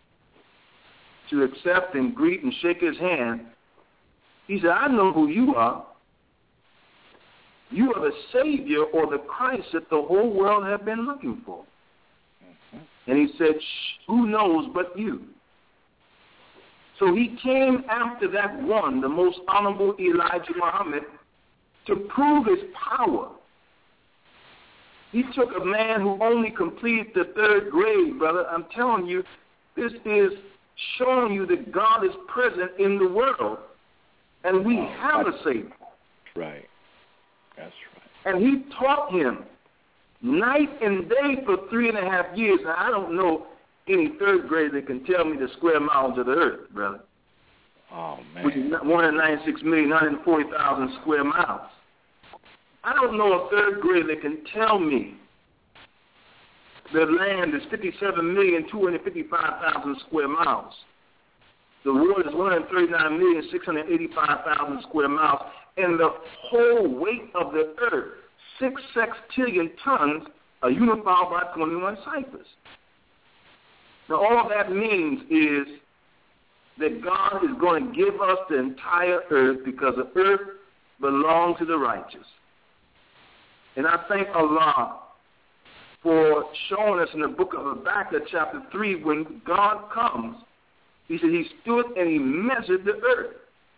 accept and greet and shake his hand, he said, I know who you are. You are the Savior or the Christ that the whole world have been looking for. And he said, who knows but you? So he came after that one, the most honorable Elijah Muhammad, to prove his power. He took a man who only completed the 3rd grade, brother. I'm telling you, this is showing you that God is present in the world, and we have a Savior. Right. That's right. And he taught him night and day for 3.5 years. Now, I don't know any 3rd grader that can tell me the square miles of the earth, brother. Oh, man. Which is 196,940,000 square miles. I don't know a 3rd grader that can tell me the land is 57,255,000 square miles. The world is 139,685,000 square miles. And the whole weight of the earth, 6 sextillion tons, are unified by 21 ciphers. Now, all that means is that God is going to give us the entire earth because the earth belongs to the righteous. And I thank Allah for showing us in the book of Habakkuk, chapter 3, when God comes, he said he stood and he measured the earth.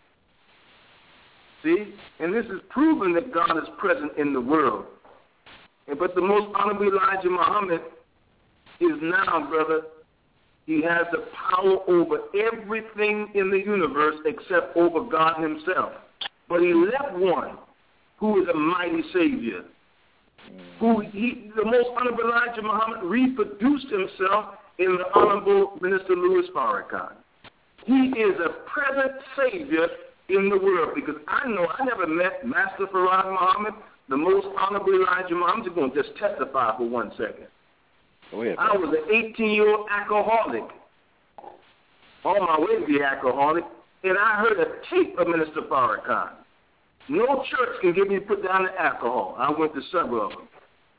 See? And this is proving that God is present in the world. But the most honorable Elijah Muhammad is now, brother, he has the power over everything in the universe except over God himself. But he left one who is a mighty Savior. The most honorable Elijah Muhammad reproduced himself in the Honorable Minister Louis Farrakhan. He is a present Savior in the world, because I know I never met Master Farad Muhammad, the most honorable Elijah Muhammad. I'm just going to just testify for 1 second. Go ahead, I was an 18-year-old alcoholic, on my way to be alcoholic, and I heard a tape of Minister Farrakhan. No church can get me to put down the alcohol. I went to several of them.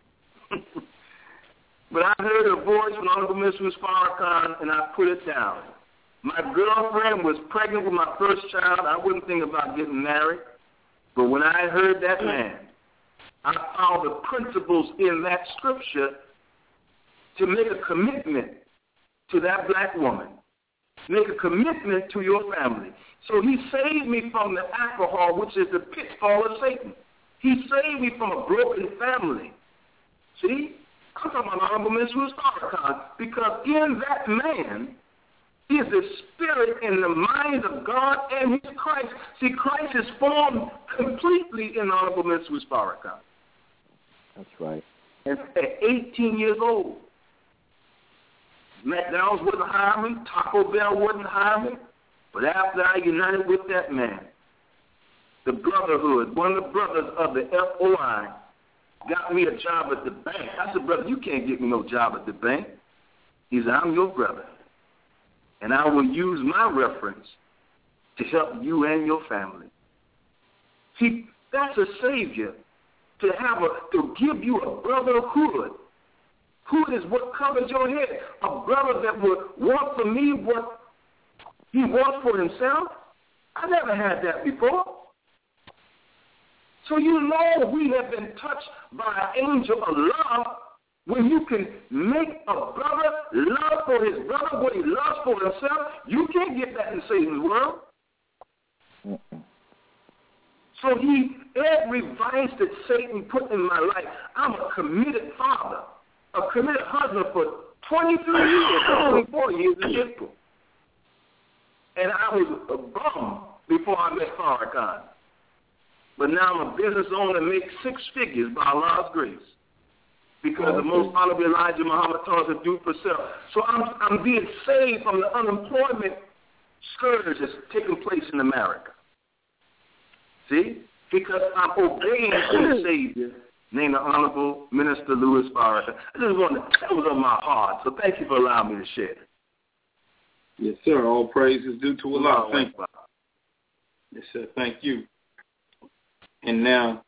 But I heard a voice from Honorable Minister Farrakhan, and I put it down. My girlfriend was pregnant with my first child. I wouldn't think about getting married. But when I heard that man, I found the principles in that scripture to make a commitment to that black woman. Make a commitment to your family. So he saved me from the alcohol, which is the pitfall of Satan. He saved me from a broken family. See? I'm talking about Honorable Minister Farrakhan, because in that man is the spirit and the mind of God and his Christ. See, Christ is formed completely in Honorable Minister Farrakhan. That's right. And at 18 years old, McDonald's wouldn't hire me, Taco Bell wouldn't hire me, but after I united with that man, the Brotherhood, one of the brothers of the FOI, got me a job at the bank. I said, brother, you can't get me no job at the bank. He said, I'm your brother, and I will use my reference to help you and your family. See, that's a Savior, to give you a brotherhood. Hood is what covers your head. A brother that would want for me what he wants for himself. I never had that before. So you know we have been touched by an angel of love When you can make a brother love for his brother what he loves for himself, you can't get that in Satan's world. So every vice that Satan put in my life, I'm a committed father, a committed husband for 23 years, 24 years in April. And I was a bum before I met Farrakhan. But now I'm a business owner and make 6 figures by Allah's grace. Because the most honorable Elijah Muhammad taught us to do for self. So I'm being saved from the unemployment scourge that's taking place in America. See? Because I'm obeying the Savior named the Honorable Minister Louis Farrakhan. That was on my heart. So thank you for allowing me to share. Yes, sir. All praise is due to Allah. Thank you. Yes, sir. Thank you. And now,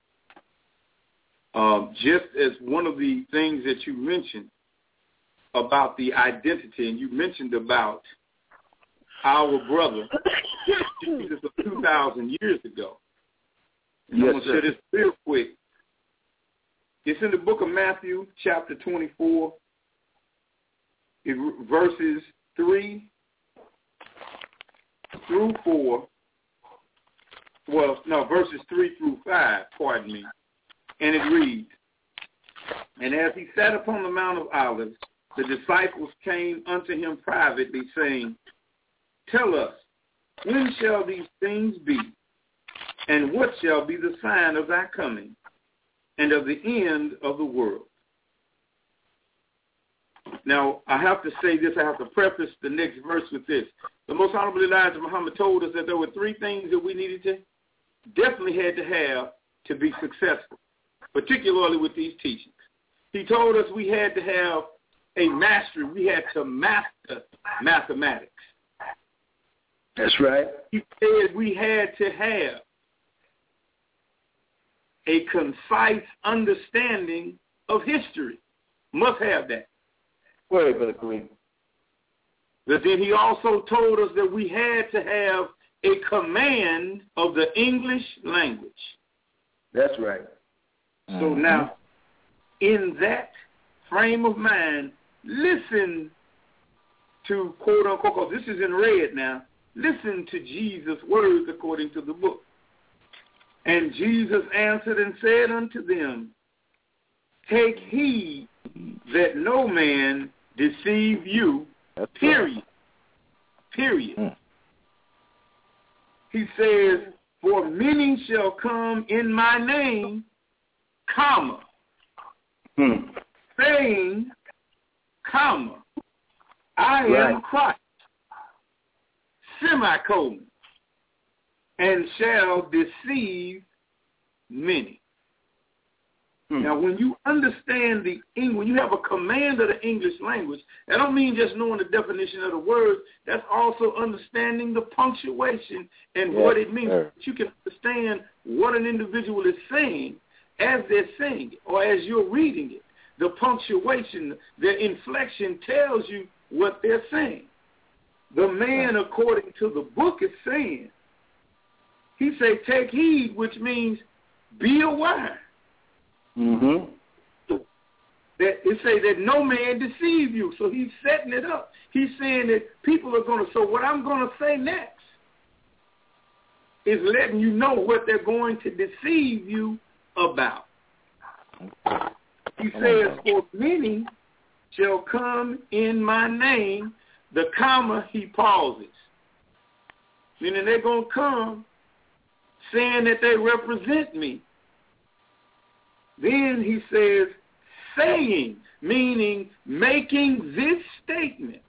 just as one of the things that you mentioned about the identity, and you mentioned about our brother Jesus of 2,000 years ago. And I'm going to say this real quick. It's in the book of Matthew, chapter 24, verses 3 through 4. Well, no, verses 3 through 5, pardon me. And it reads, "And as he sat upon the Mount of Olives, the disciples came unto him privately, saying, Tell us, when shall these things be? And what shall be the sign of thy coming, and of the end of the world?" Now, I have to say this. I have to preface the next verse with this. The Most Honorable Elijah Muhammad told us that there were 3 things that we definitely had to have to be successful, particularly with these teachings. He told us we had to have a mastery. We had to master mathematics. That's right. He said we had to have a concise understanding of history. Must have that. Wait, Brother Kareem. But then he also told us that we had to have a command of the English language. That's right. So now, in that frame of mind, listen to, quote unquote, this is in red now, listen to Jesus' words according to the book. "And Jesus answered and said unto them, Take heed that no man deceive you," period. Period. He says, "For many shall come in my name, comma, saying, comma, I am Christ, semicolon, and shall deceive many." Now, when you understand when you have a command of the English language, that don't mean just knowing the definition of the words. That's also understanding the punctuation and what it means. You can understand what an individual is saying as they're saying it or as you're reading it. The punctuation, the inflection tells you what they're saying. The man, according to the book, is saying, he say, take heed, which means be aware. That it say that no man deceive you. So he's setting it up. He's saying that people are going to, so what I'm going to say next is letting you know what they're going to deceive you about. He says, "For many shall come in my name," the comma, he pauses. Meaning they're going to come saying that they represent me. Then he says, saying, meaning making this statement,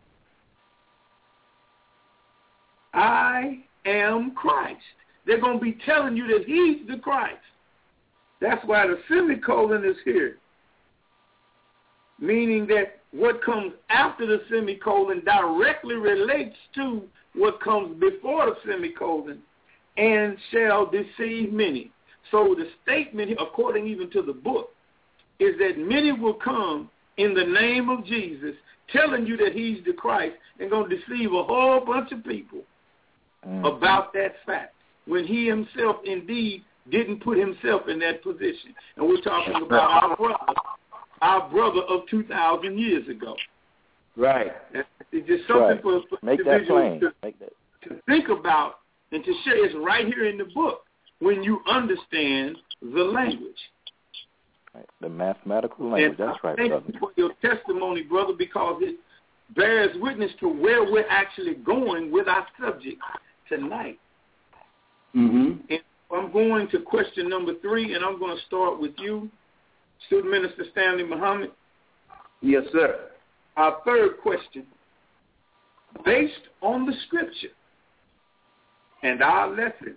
"I am Christ." They're going to be telling you that he's the Christ. That's why the semicolon is here. Meaning that what comes after the semicolon directly relates to what comes before the semicolon, "and shall deceive many." So the statement, according even to the book, is that many will come in the name of Jesus, telling you that he's the Christ, and going to deceive a whole bunch of people about that fact, when he himself indeed didn't put himself in that position. And we're talking about our brother, our brother of 2,000 years ago. Right. It's just something for individuals to think about and to share. It's right here in the book when you understand the language. Right. The mathematical language. That's right, brother. Thank you for your testimony, brother, because it bears witness to where we're actually going with our subject tonight. Mm-hmm. And I'm going to question number 3, and I'm going to start with you, Student Minister Stanley Muhammad. Yes, sir. Our third question, based on the scripture and our lesson,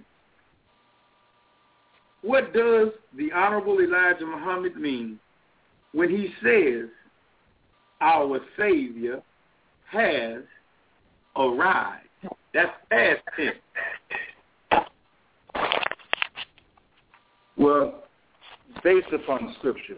what does the Honorable Elijah Muhammad mean when he says our Savior has arrived? That's past tense. Well, based upon Scripture,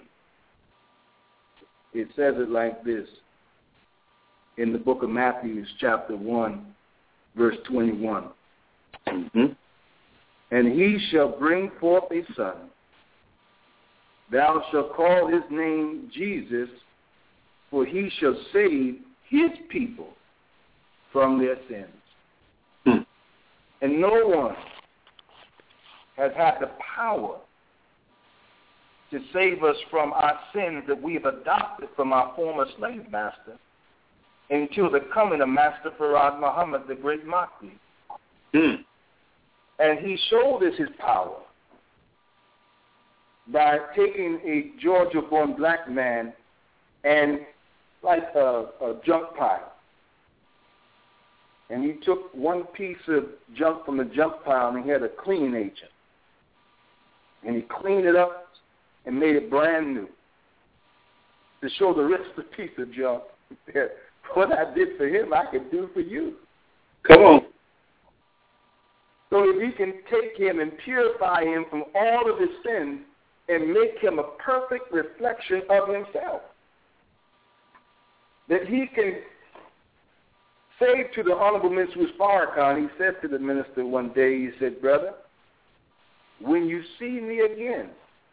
it says it like this in the book of Matthew, chapter 1, verse 21. Mm-hmm. And he shall bring forth a son. Thou shalt call his name Jesus, for he shall save his people from their sins. Hmm. And no one has had the power to save us from our sins that we have adopted from our former slave master until the coming of Master Farad Muhammad, the great Mahdi. Hmm. And he showed us his power by taking a Georgia-born black man and like a junk pile. And he took one piece of junk from the junk pile and he had a clean agent. And he cleaned it up and made it brand new to show the rest of the piece of junk that what I did for him, I could do for you. Come on. So if he can take him and purify him from all of his sins and make him a perfect reflection of himself, that he can say to the Honorable Minister Farrakhan, he said to the minister one day, he said, brother, when you see me again,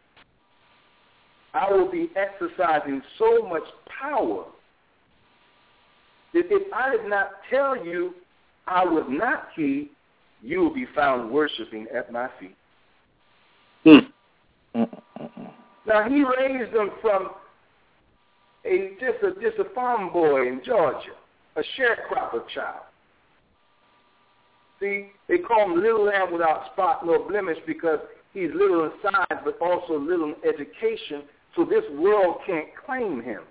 I will be exercising so much power that if I did not tell you I was not he, you will be found worshiping at my feet. Now, he raised them from just a farm boy in Georgia, a sharecropper child. See, they call him Little Lamb without spot nor blemish because he's little in size but also little in education, so this world can't claim him.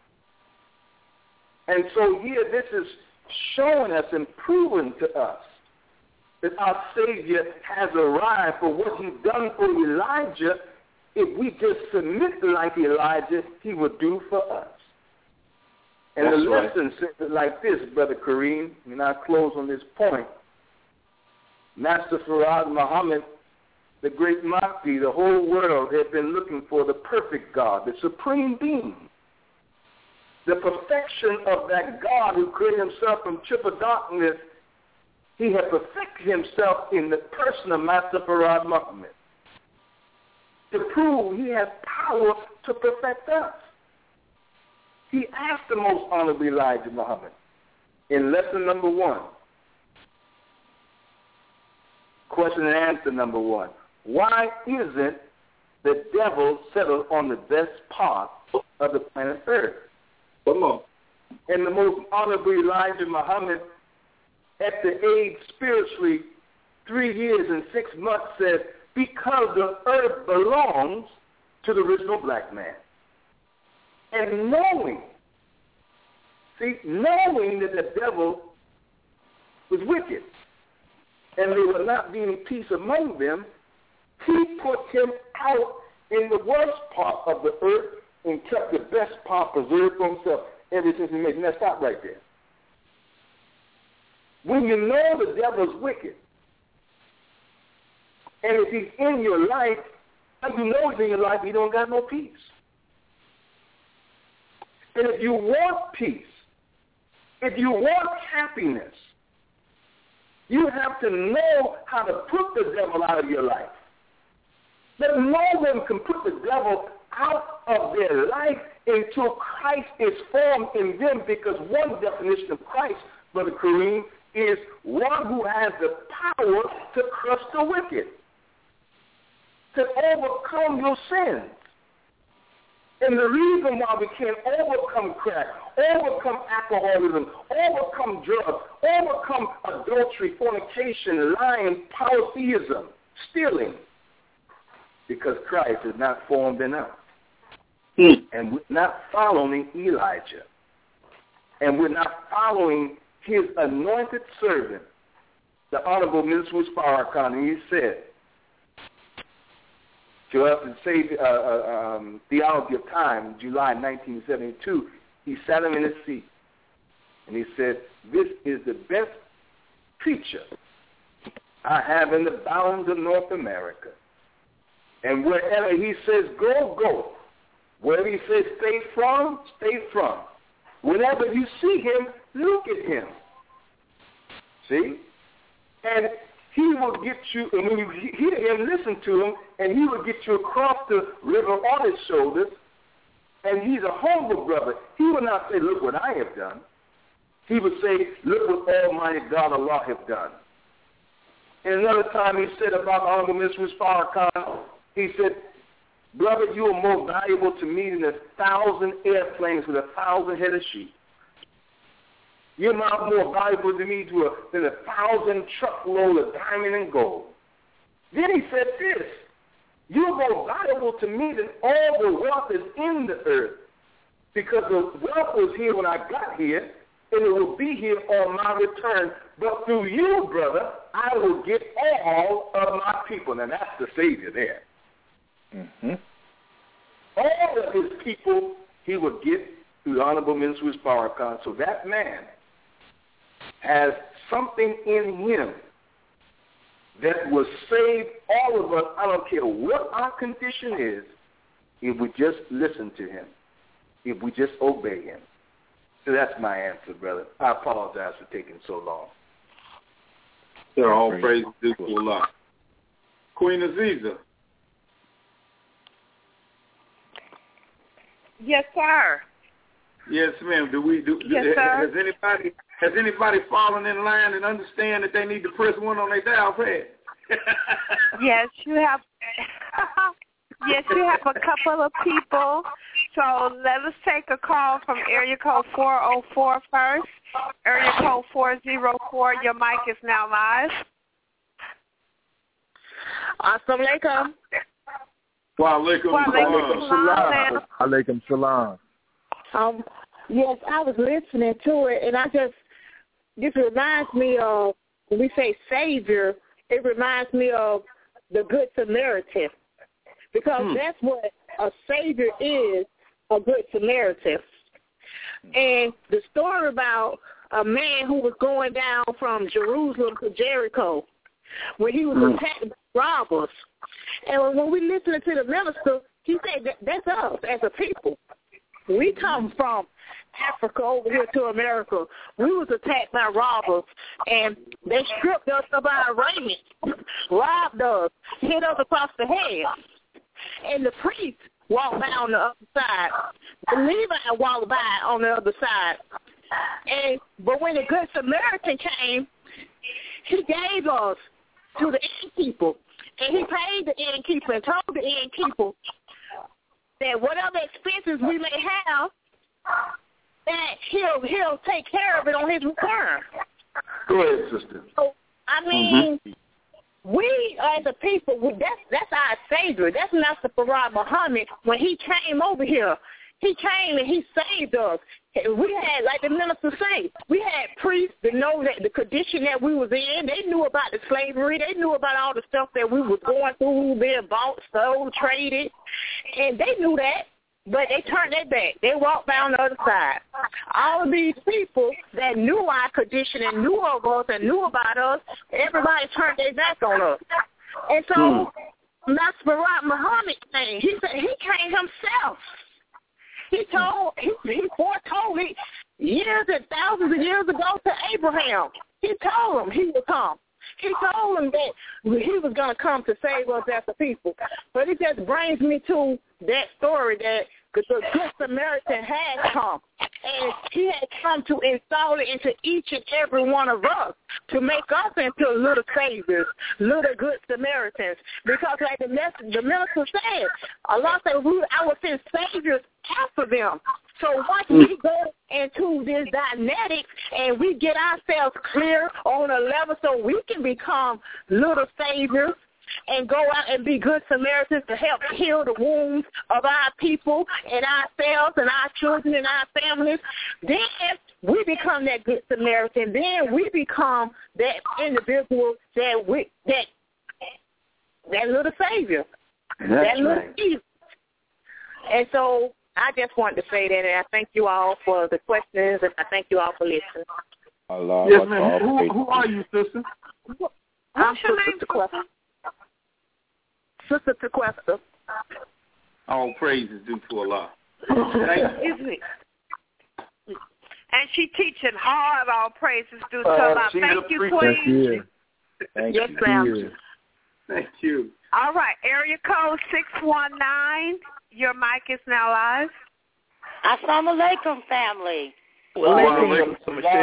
And so here this is showing us and proving to us that our Savior has arrived for what he's done for Elijah. If we just submit like Elijah, he will do for us. And that's the right. lesson says it like this, Brother Kareem, and I close on this point. Master Farad Muhammad, the great Mahdi, the whole world had been looking for the perfect God, the supreme being, the perfection of that God who created himself from triple darkness. He had perfected himself in the person of Master Farad Muhammad to prove he has power to perfect us. He asked the most honorable Elijah Muhammad in lesson number 1, question and answer number 1, why isn't the devil settled on the best part of the planet Earth? Come on. And the most honorable Elijah Muhammad, at the age spiritually 3 years and 6 months, said, because the earth belongs to the original black man. And knowing that the devil was wicked and there would not be any peace among them, he put him out in the worst part of the earth and kept the best part preserved for himself ever since he made it. Now stop right there. When you know the devil's wicked, and if he's in your life, and you know he's in your life, you don't got no peace. And if you want peace, if you want happiness, you have to know how to put the devil out of your life. That no one can put the devil out of their life until Christ is formed in them, because one definition of Christ, Brother Kareem, is one who has the power to crush the wicked, to overcome your sins. And the reason why we can't overcome crack, overcome alcoholism, overcome drugs, overcome adultery, fornication, lying, polytheism, stealing, because Christ is not formed in us. And we're not following Elijah. And we're not following his anointed servant, the Honorable Minister Farrakhan. And he said to us in Theology of Time, July 1972, he sat him in his seat, and he said, "This is the best preacher I have in the bounds of North America. And wherever he says go, go. Wherever he says stay from, stay from. Whenever you see him, look at him." See? And he will get you, and when you hear him, listen to him, and he will get you across the river on his shoulders, and he's a humble brother. He will not say, "Look what I have done." He would say, "Look what Almighty God Allah have done." And another time he said about Honorable Minister Farrakhan, he said, "Brother, you are more valuable to me than 1,000 airplanes with 1,000 head of sheep. You're not more valuable to me than 1,000 truckloads of diamond and gold." Then he said this, "You're more valuable to me than all the wealth is in the earth, because the wealth was here when I got here, and it will be here on my return. But through you, brother, I will get all of my people." Now that's the Savior there. Mm-hmm. All of his people he will get through the Honorable Minister Farrakhan. So that man has something in him that will save all of us. I don't care what our condition is, if we just listen to him, if we just obey him. So that's my answer, brother. I apologize for taking so long. Sir, all praise due to Allah. Queen Aziza. Yes, sir. Yes, ma'am. Yes, sir. Has anybody fallen in line and understand that they need to press one on their dial pad? Yes, you have. Yes, you have a couple of people. So let us take a call from area code 404 first. Area code 404. Your mic is now live. Assalamu alaikum. Wa alaikum salam. Alaikum salam. Yes, I was listening to it, and this reminds me of, when we say Savior, it reminds me of the Good Samaritan, because that's what a Savior is, a Good Samaritan. And the story about a man who was going down from Jerusalem to Jericho, when he was attacked by robbers. And when we listened to the minister, he said that's us as a people. We come from Africa over here to America. We was attacked by robbers, and they stripped us of our raiment, robbed us, hit us across the head. And the priest walked by on the other side. The Levite walked by on the other side. But when the Good Samaritan came, he gave us to the innkeeper. And he paid the innkeeper and told the innkeeper that whatever expenses we may have, that he'll take care of it on his return. Go ahead, sister. So, I mean, we as a people, that's our Savior. That's Master Farad Muhammad. When he came over here, he came and he saved us. We had, like the minister say, we had priests that know that the condition that we was in. They knew about the slavery. They knew about all the stuff that we was going through. We were being bought, sold, traded. And they knew that, but they turned their back. They walked down the other side. All of these people that knew our condition and knew of us and knew about us, everybody turned their back on us. And so Master Farad Muhammad came. He said he came himself. He foretold me years and thousands of years ago to Abraham. He told him he would come. He told them that he was going to come to save us as a people. But it just brings me to that story that the Good Samaritan has come. And he has come to install it into each and every one of us to make us into little saviors, little good Samaritans. Because like the minister said, Allah said, I will send saviors after them. So once we go into this dynamic and we get ourselves clear on a level so we can become little saviors and go out and be good Samaritans to help heal the wounds of our people and ourselves and our children and our families, then we become that good Samaritan. Then we become that individual that little savior, that little Jesus. And so I just wanted to say that, and I thank you all for the questions, and I thank you all for listening. Yes, ma'am. Who are you, sister? I'm Sister Tequesta. Sister Tequesta. All praise is due to Allah. And she teaching hard. All praises due to Allah. Thank you, Queen. Yes, ma'am. Thank you. All right, area code 619. Your mic is now live. Assalamu alaikum, family. Walaikum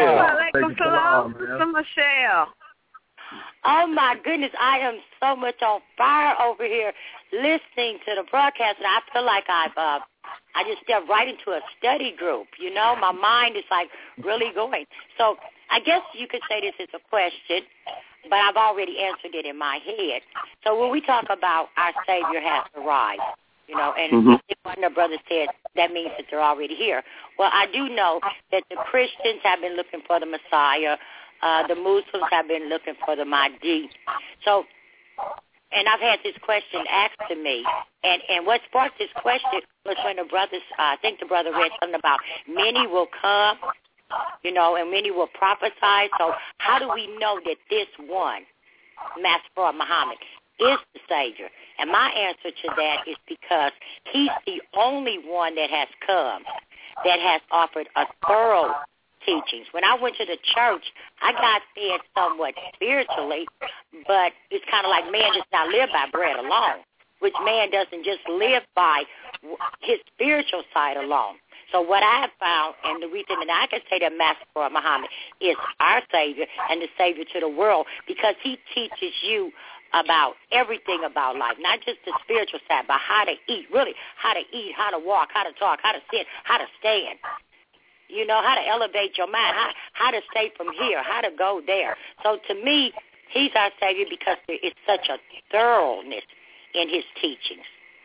salam, Sister Michelle. Oh, my goodness, I am so much on fire over here listening to the broadcast, and I feel like I just stepped right into a study group. You know, my mind is, like, really going. So I guess you could say this is a question, but I've already answered it in my head. So when we talk about our Savior has arrived, you know, and one of the brothers said that means that they're already here. Well, I do know that the Christians have been looking for the Messiah. The Muslims have been looking for the Mahdi. So, and I've had this question asked to me, and what sparked this question was when the brothers, I think the brother read something about many will come, you know, and many will prophesy. So how do we know that this one, Master Muhammad, is the Savior? And my answer to that is because he's the only one that has come that has offered a thorough teachings. When I went to the church, I got fed somewhat spiritually, but it's kind of like man does not live by bread alone, which man doesn't just live by his spiritual side alone. So what I have found, and the reason that I can say that Master Muhammad is our Savior and the Savior to the world, because he teaches you about everything about life, not just the spiritual side, but how to eat, really, how to eat, how to walk, how to talk, how to sit, how to stand. You know, how to elevate your mind, how to stay from here, how to go there. So to me, he's our Savior because there is such a thoroughness in his teachings.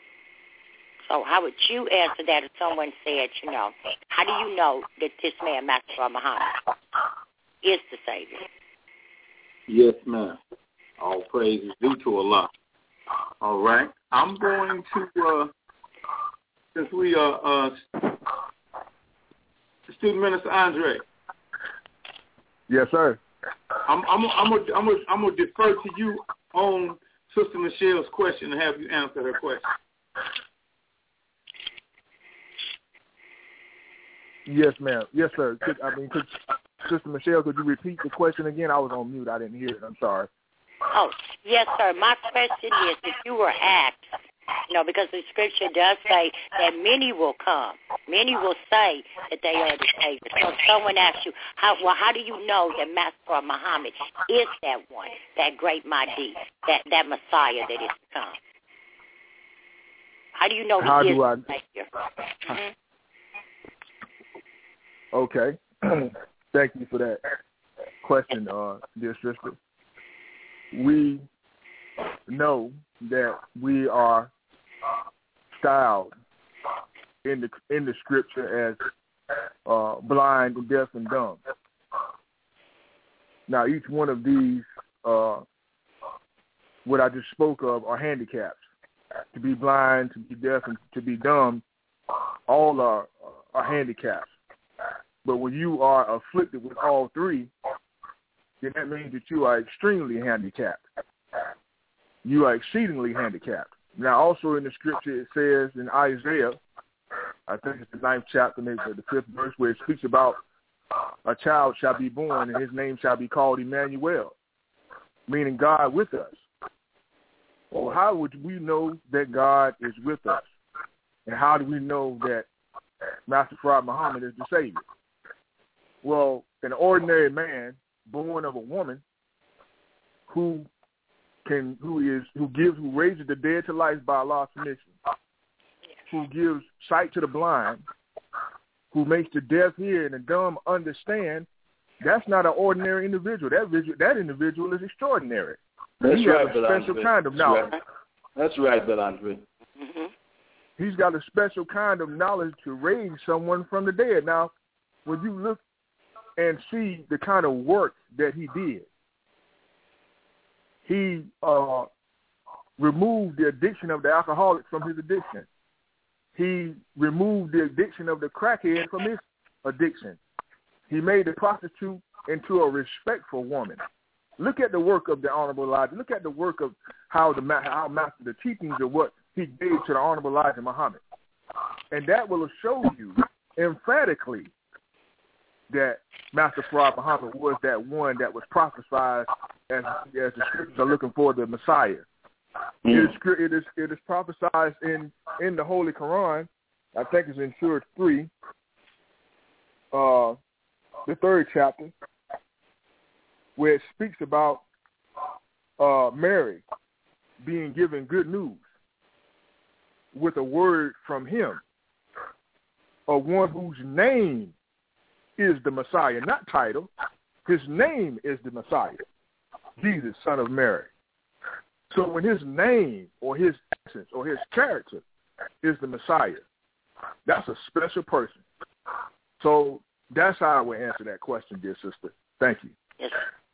So how would you answer that if someone said, you know, how do you know that this man, Master Muhammad, is the Savior? Yes, ma'am. All praise is due to Allah. All right. I'm going to, since we are... Student Minister Andre. Yes, sir. I'm gonna defer to you on Sister Michelle's question and have you answer her question. Yes, ma'am. Yes, sir. Sister Michelle, could you repeat the question again? I was on mute. I didn't hear it. I'm sorry. Oh, yes, sir. My question is, if you were asked, you know, because the scripture does say that many will come. Many will say that they are the Savior. So if someone asks you, how do you know that Master Muhammad is that one, that great Mahdi, that Messiah that is to come? How do you know he is the Savior? Okay. Thank you for that question, dear sister. We know that we are styled in the scripture as blind and deaf and dumb. Now, each one of these, what I just spoke of, are handicaps. To be blind, to be deaf, and to be dumb, all are handicaps. But when you are afflicted with all three, then that means that you are extremely handicapped. You are exceedingly handicapped. Now, also in the scripture, it says in Isaiah, I think it's the 9th chapter, maybe the 5th verse, where it speaks about a child shall be born and his name shall be called Emmanuel. meaning God with us. Well, how would we know that God is with us? And how do we know that Master Farad Muhammad is the Savior? Well, an ordinary man born of a woman who raises the dead to life by Allah's permission, who gives sight to the blind, who makes the deaf hear and the dumb understand, that's not an ordinary individual. That individual is extraordinary. He has a special kind of knowledge. That's right, Bill Andre. Mm-hmm. He's got a special kind of knowledge to raise someone from the dead. Now, when you look and see the kind of work that he did, he removed the addiction of the alcoholic from his addiction. He removed the addiction of the crackhead from his addiction. He made the prostitute into a respectful woman. Look at the work of the Honorable Elijah. Look at the work of how Master, the teachings of what he gave to the Honorable Elijah Muhammad. And that will show you emphatically that Master Farad Muhammad was that one that was prophesied as the scriptures are looking for the Messiah. It is prophesied in the Holy Quran. I think it's in Surah 3, the 3rd chapter, where it speaks about Mary being given good news with a word from him, of one whose name is the Messiah, not title. His name is the Messiah, Jesus, son of Mary. So when his name or his essence or his character is the Messiah, that's a special person. So that's how I would answer that question, dear sister. Thank you. Yes.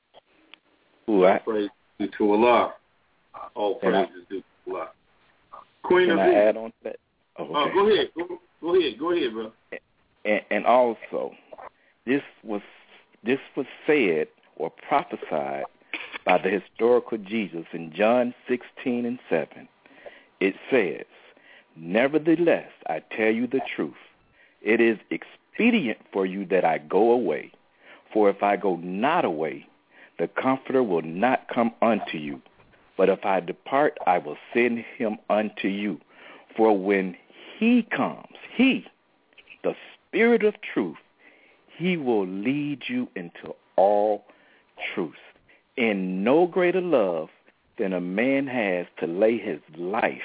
All praise to Allah. All praises due to Allah. Queen Can of I add on to that? Oh, okay. Go ahead, bro. And also, this was said or prophesied by the historical Jesus in John 16:7. It says, "Nevertheless, I tell you the truth. It is expedient for you that I go away. For if I go not away, the Comforter will not come unto you. But if I depart, I will send him unto you. For when he comes, he, the Spirit of truth, he will lead you into all truth. In no greater love than a man has to lay his life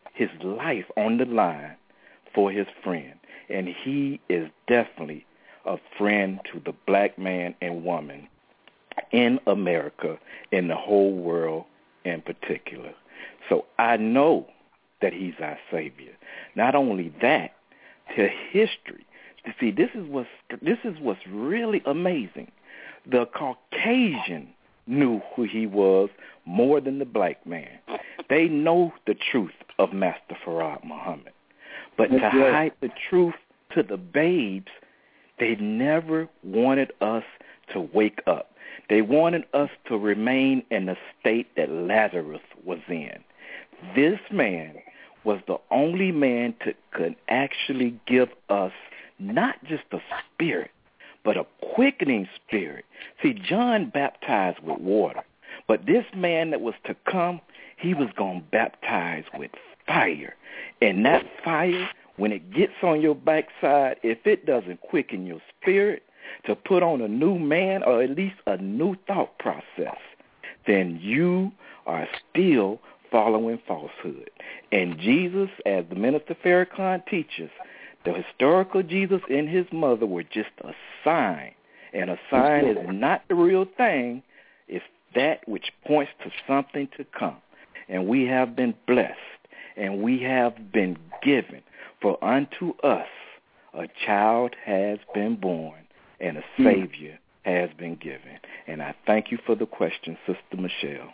on the line for his friend. And he is definitely a friend to the black man and woman in America, in the whole world in particular. So I know that he's our Savior. Not only that, to history. See, this is what's really amazing. The Caucasian knew who he was more than the black man. They know the truth of Master Farad Muhammad. But to hide the truth to the babes, they never wanted us to wake up. They wanted us to remain in the state that Lazarus was in. This man was the only man that could actually give us not just a spirit, but a quickening spirit. See, John baptized with water, but this man that was to come, he was going to baptize with fire. And that fire, when it gets on your backside, if it doesn't quicken your spirit to put on a new man or at least a new thought process, then you are still following falsehood. And Jesus, as the Minister Farrakhan teaches, the historical Jesus and his mother were just a sign. And a sign is not the real thing. It's that which points to something to come. And we have been blessed, and we have been given. For unto us a child has been born, and a Savior has been given. And I thank you for the question, Sister Michelle.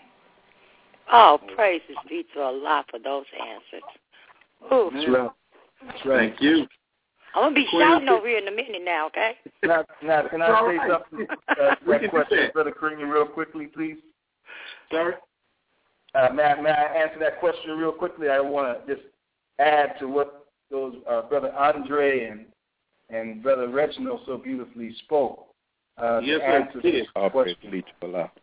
Oh, praises be to Allah for those answers. Ooh. That's right. Thank you. I'm going to be shouting over here in a minute now, okay? Now can I say something? That question, Brother Kareem, real quickly, please? Sorry? May I answer that question real quickly? I want to just add to what those Brother Andre and Brother Reginald so beautifully spoke. Yes, sir.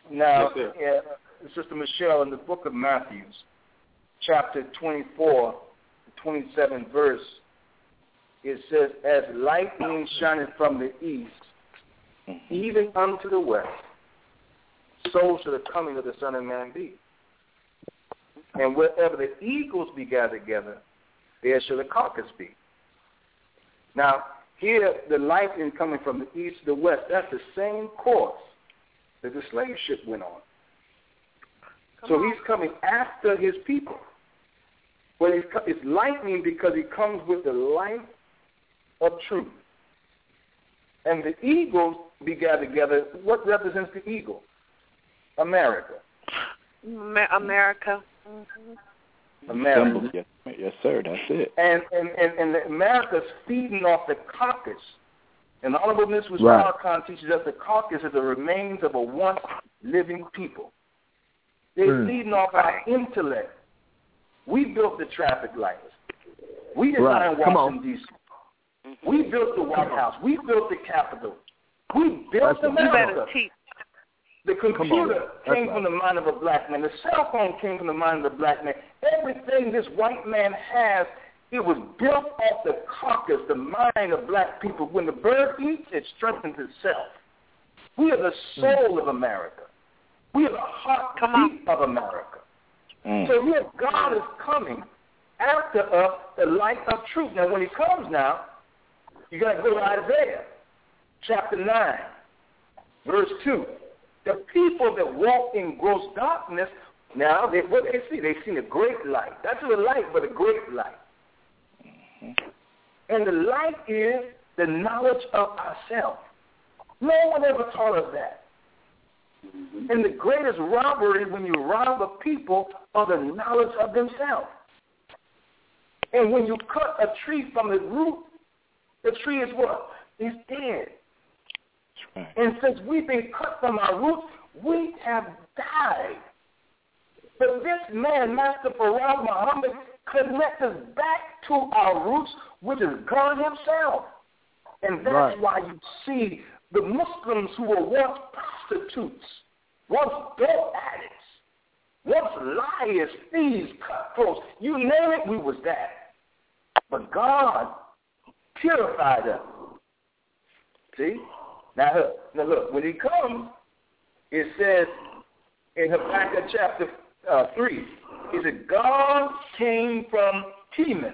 Now, yes, Sister Michelle, in the book of Matthew, chapter 24, 27th verse, it says, as lightning shineth from the east, even unto the west, so shall the coming of the Son of Man be. And wherever the eagles be gathered together, there shall the carcass be. Now, here, the lightning coming from the east to the west, that's the same course that the slave ship went on. So he's coming after his people. But it's lightning because he comes with the light of truth. And the eagles be gathered together. What represents the eagle? America. America. Mm-hmm. America. Yes, sir, that's it. And America's feeding off the carcass. And Honorable Mrs. Farrakhan teaches us the carcass is the remains of a once living people. They're feeding off our intellect. We built the traffic lights. We designed Washington, D.C. We built the White House. We built the Capitol. We built America. The computer came from the mind of a black man. The cell phone came from the mind of a black man. Everything this white man has, it was built off the carcass, the mind of black people. When the bird eats, it strengthens itself. We are the soul of America. We are the heartbeat of America. So here God is coming after us, the light of truth. Now, when he comes now, you got to go to Isaiah chapter 9, verse 2. The people that walk in gross darkness, now, what they see? They see a great light. That's not a light, but a great light. And the light is the knowledge of ourselves. No one ever taught us that. And the greatest robbery when you rob a people are the knowledge of themselves. And when you cut a tree from the root, the tree is what? It's dead. Right. And since we've been cut from our roots, we have died. But this man, Master Farad Muhammad, connects us back to our roots, which is God himself. And that's why you see the Muslims who were once prostitutes, once dope addicts, once liars, thieves, cutthroats, you name it, we was that. But God purified us. See? Now look, when he comes, it says in Habakkuk chapter 3, it says, God came from Teman.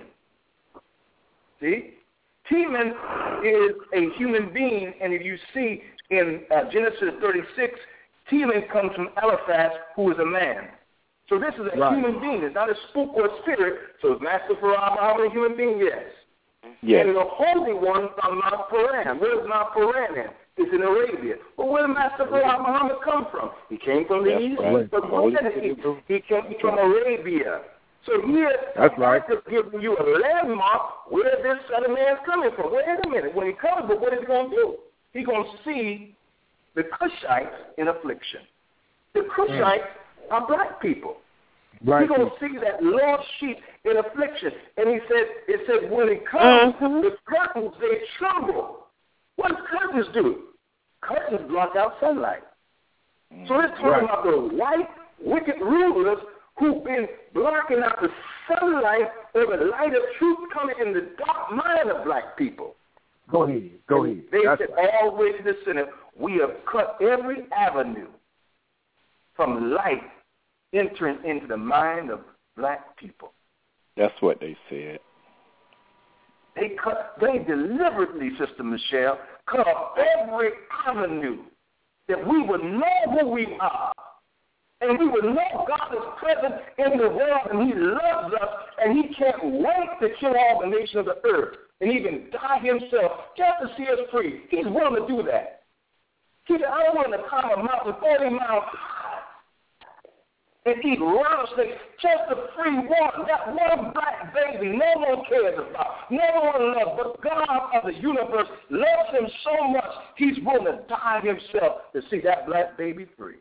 See? Teman is a human being, and if you see in Genesis 36, Teman comes from Eliphaz, who is a man. So this is a human being. It's not a spook or a spirit. So is Master Farad Muhammad a human being? Yes. And the Holy One from Mount Paran. Where's Mount Paran in? It's in Arabia. But where did Master Farad Muhammad come from? He came from the east, but he came from Arabia. So here, I'm just giving you a landmark where this other man's coming from. Wait a minute. When he comes, but what is he going to do? He's going to see the Cushites in affliction. The Cushites are black people. He's going to see that lost sheep in affliction. And it says when he comes, the curtains, they tremble. What do curtains do? Curtains block out sunlight. So it's talking about the white, wicked rulers who've been blocking out the sunlight or the light of truth coming in the dark mind of black people. Go ahead. They said all the way to the center, we have cut every avenue from light entering into the mind of black people. That's what they said. They deliberately, Sister Michelle, cut off every avenue that we would know who we are. And we would know God is present in the world, and he loves us, and he can't wait to kill all the nations of the earth and even die himself just to see us free. He's willing to do that. He said, I'm willing to climb a mountain 40 miles high and eat rattlesnakes just to free one, that one black baby no one cares about, no one loves, but God of the universe loves him so much, he's willing to die himself to see that black baby free.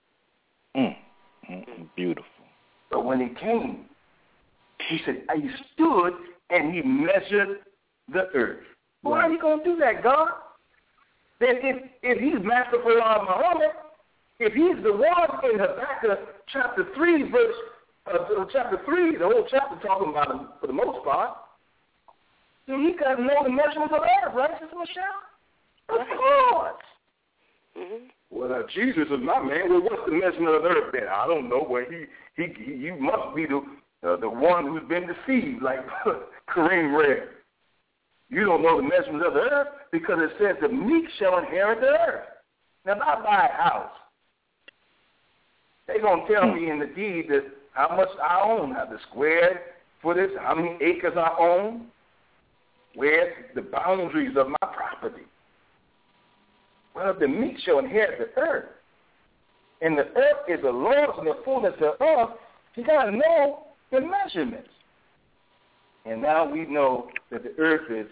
Beautiful. But when he came, he said, he stood and he measured the earth. Why are you going to do that, God? Then if he's Master Farad Muhammad, if he's the one in Habakkuk chapter 3, chapter 3, the whole chapter talking about him for the most part, then he got to know the measurements of earth, right, Sister Michelle? Of course. Mm-hmm. Well, Jesus is my man. Well, what's the measurement of the earth then? I don't know. Well, you must be the one who's been deceived, like Kareem read. You don't know the measurements of the earth because it says the meek shall inherit the earth. Now, if I buy a house, they're going to tell me in the deed that how much I own, how the square footage, how many acres I own, where's the boundaries of my property. Well, the meek shall inherit the earth. And the earth is the Lord's and the fullness thereof. You got to know the measurements. And now we know that the earth is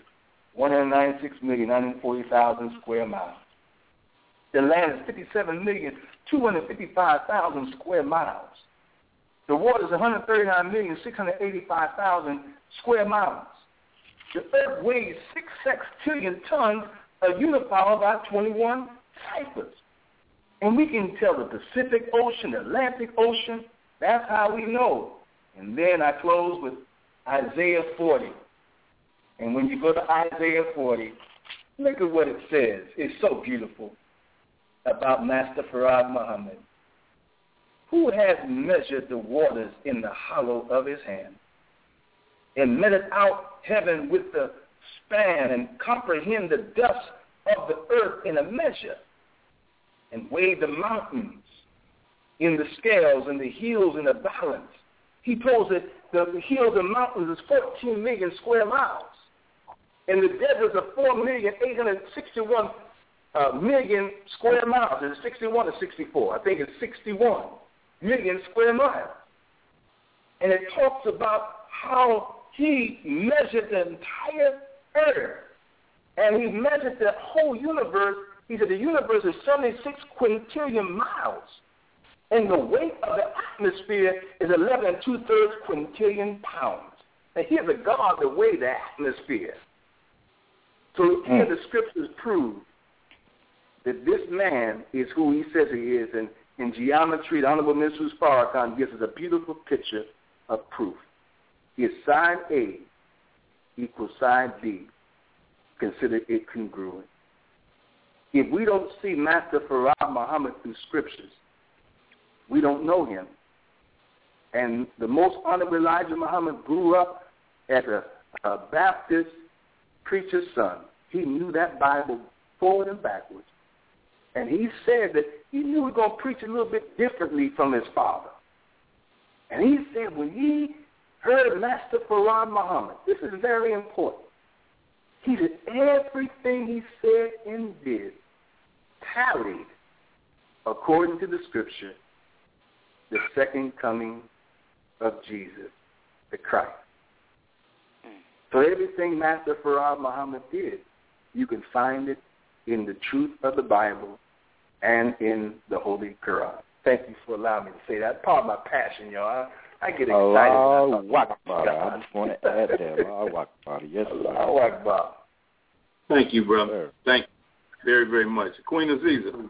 196,940,000 square miles. The land is 57,255,000 square miles. The water is 139,685,000 square miles. The earth weighs 6 sextillion tons of unipower by 21 ciphers. And we can tell the Pacific Ocean, the Atlantic Ocean. That's how we know. And then I close with Isaiah 40. And when you go to Isaiah 40, look at what it says. It's so beautiful about Master Farad Muhammad. Who has measured the waters in the hollow of his hand, and measured out heaven with the span, and comprehend the dust of the earth in a measure, and weighed the mountains in the scales and the hills in the balance? He told that the hills and mountains is 14 million square miles, and the deserts are 4,861 million square miles. Is it 61 or 64? I think it's 61 million square miles. And it talks about how he measured the entire earth, and he measured the whole universe. He said the universe is 76 quintillion miles, and the weight of the atmosphere is 11 2/3 quintillion pounds. Now here's a God that weighed the atmosphere. So here the scriptures prove that this man is who he says he is, and in geometry, the Honorable Minister Farrakhan gives us a beautiful picture of proof. If side A equals side B, consider it congruent. If we don't see Master Farad Muhammad through scriptures, we don't know him. And the most honorable Elijah Muhammad grew up as a Baptist preacher's son. He knew that Bible forward and backwards. And he said that he knew he was going to preach a little bit differently from his father. And he said when he heard Master Farad Muhammad, this is very important, he said everything he said and did tallied according to the scripture, the second coming of Jesus, the Christ. So everything Master Farad Muhammad did, you can find it in the truth of the Bible and in the Holy Quran. Thank you for allowing me to say that. Part of my passion, y'all. I get excited. Allahu Akbar. I just want to add that. Allahu Akbar. Yes, sir. Allahu Akbar. Thank you, brother. Thank you very, very much. Queen Aziza.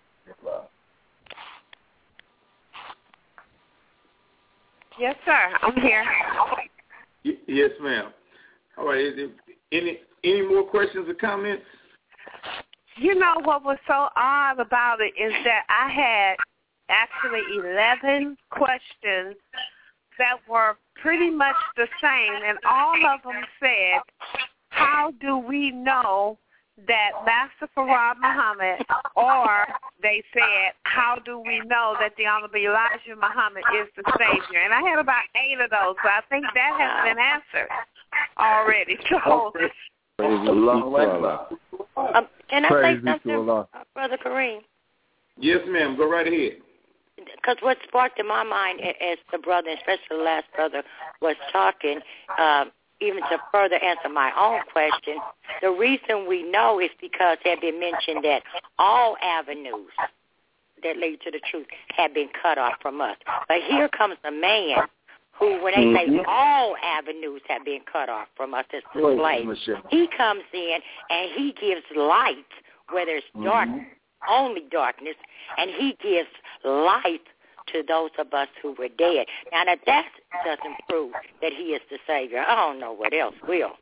Yes, sir. I'm here. Yes, ma'am. All right. Any more questions or comments? You know what was so odd about it is that I had actually 11 questions that were pretty much the same, and all of them said, how do we know that Master Farad Muhammad, or they said, how do we know that the Honorable Elijah Muhammad is the Savior? And I had about 8 of those, so I think that has been answered already. So, can I say something, Brother Kareem? Yes, ma'am. Go right ahead. Because what sparked in my mind as the brother, especially the last brother, was talking, even to further answer my own question, the reason we know is because it had been mentioned that all avenues that lead to the truth have been cut off from us. But here comes a man who, when they say all avenues have been cut off from us as the slave, he comes in and he gives light where there's darkness, only darkness, and he gives life to those of us who were dead. Now, that doesn't prove that he is the Savior. I don't know what else will.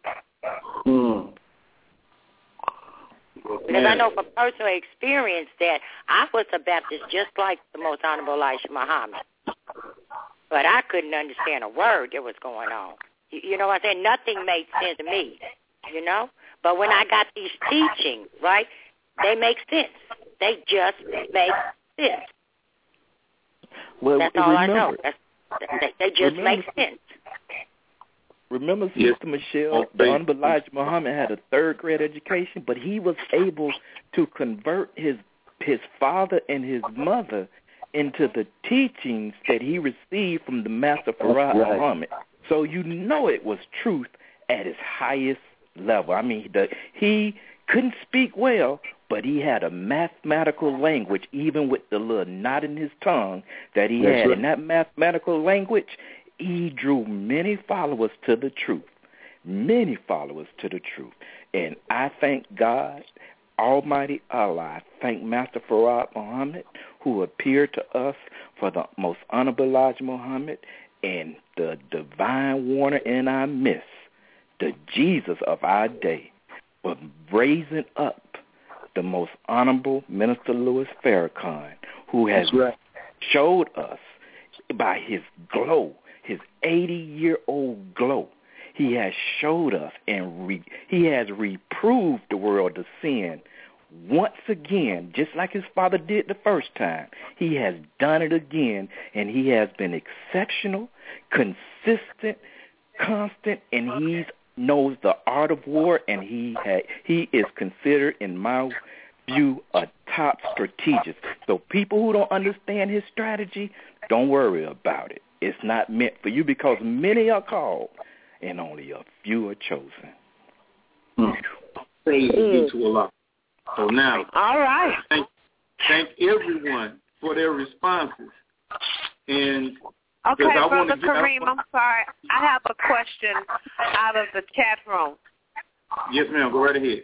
Because I know from personal experience that I was a Baptist just like the Most Honorable Elijah Muhammad. But I couldn't understand a word that was going on. You know what I'm saying? Nothing made sense to me, you know? But when I got these teachings, right, they make sense. They just make sense. Well, that's all I know. They just make sense. Remember, Sister Michelle, the Honorable Elijah Muhammad had a third-grade education, but he was able to convert his father and his mother into the teachings that he received from the Master Farad Muhammad. So you know it was truth at its highest level. I mean, he couldn't speak well, but he had a mathematical language, even with the little knot in his tongue that he had. In that mathematical language, he drew many followers to the truth, many followers to the truth. And I thank God, Almighty Allah, I thank Master Farad Muhammad, who appeared to us for the Most Honorable Elijah Muhammad and the divine warner in our midst, the Jesus of our day, for raising up the Most Honorable Minister Louis Farrakhan, who has showed us by his glow, his 80-year-old glow, he has showed us and he has reproved the world of sin once again, just like his father did the first time. He has done it again, and he has been exceptional, consistent, constant, and he knows the art of war, and he is considered, in my view, a top strategist. So people who don't understand his strategy, don't worry about it. It's not meant for you, because many are called and only a few are chosen. Praise be to Allah. So now, all right. Thank everyone for their responses. And okay, Brother Kareem, I'm sorry. I have a question out of the chat room. Yes, ma'am. Go right ahead.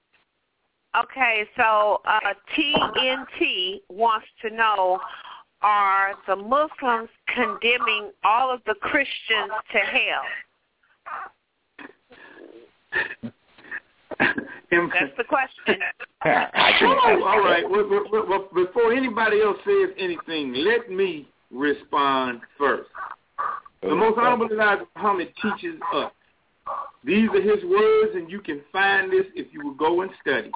Okay, so TNT wants to know, are the Muslims condemning all of the Christians to hell? That's the question. All right. Well, before anybody else says anything, let me respond first. The Most Honorable Elijah Muhammad teaches us. These are his words, and you can find this if you will go and study.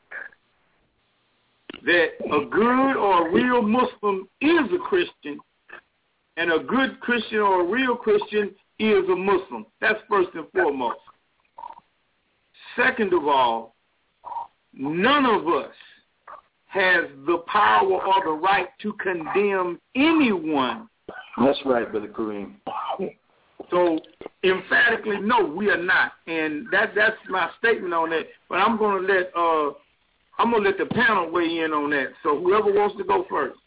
That a good or a real Muslim is a Christian, and a good Christian or a real Christian is a Muslim. That's first and foremost. Second of all, none of us has the power or the right to condemn anyone. That's right, Brother Kareem. So, emphatically, no, we are not. And that's my statement on that. But I'm going to let the panel weigh in on that. So whoever wants to go first.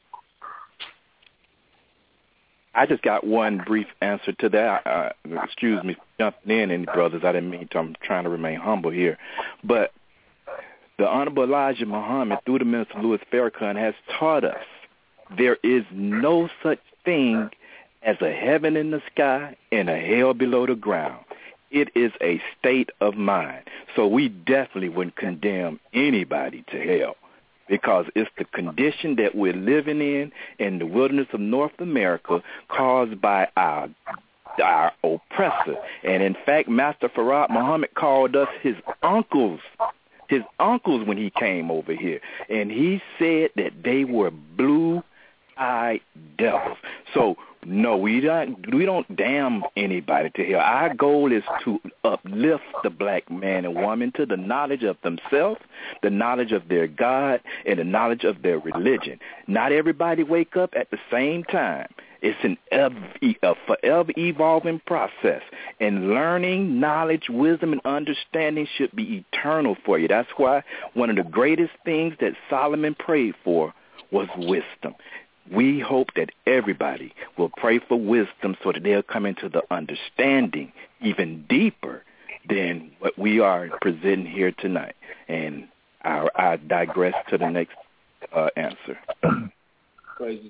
I just got one brief answer to that. Excuse me for jumping in, any brothers. I didn't mean to. I'm trying to remain humble here. But the Honorable Elijah Muhammad, through the Minister Louis Farrakhan, has taught us there is no such thing as a heaven in the sky and a hell below the ground. It is a state of mind. So we definitely wouldn't condemn anybody to hell, because it's the condition that we're living in the wilderness of North America, caused by our oppressor. And in fact, Master Farad Muhammad called us his uncles when he came over here. And he said that they were blue-eyed devils. So no, we don't damn anybody to hell. Our goal is to uplift the black man and woman to the knowledge of themselves, the knowledge of their God, and the knowledge of their religion. Not everybody wake up at the same time. It's a forever evolving process. And learning, knowledge, wisdom, and understanding should be eternal for you. That's why one of the greatest things that Solomon prayed for was wisdom. We hope that everybody will pray for wisdom so that they'll come into the understanding even deeper than what we are presenting here tonight. And I digress to the next answer. Praise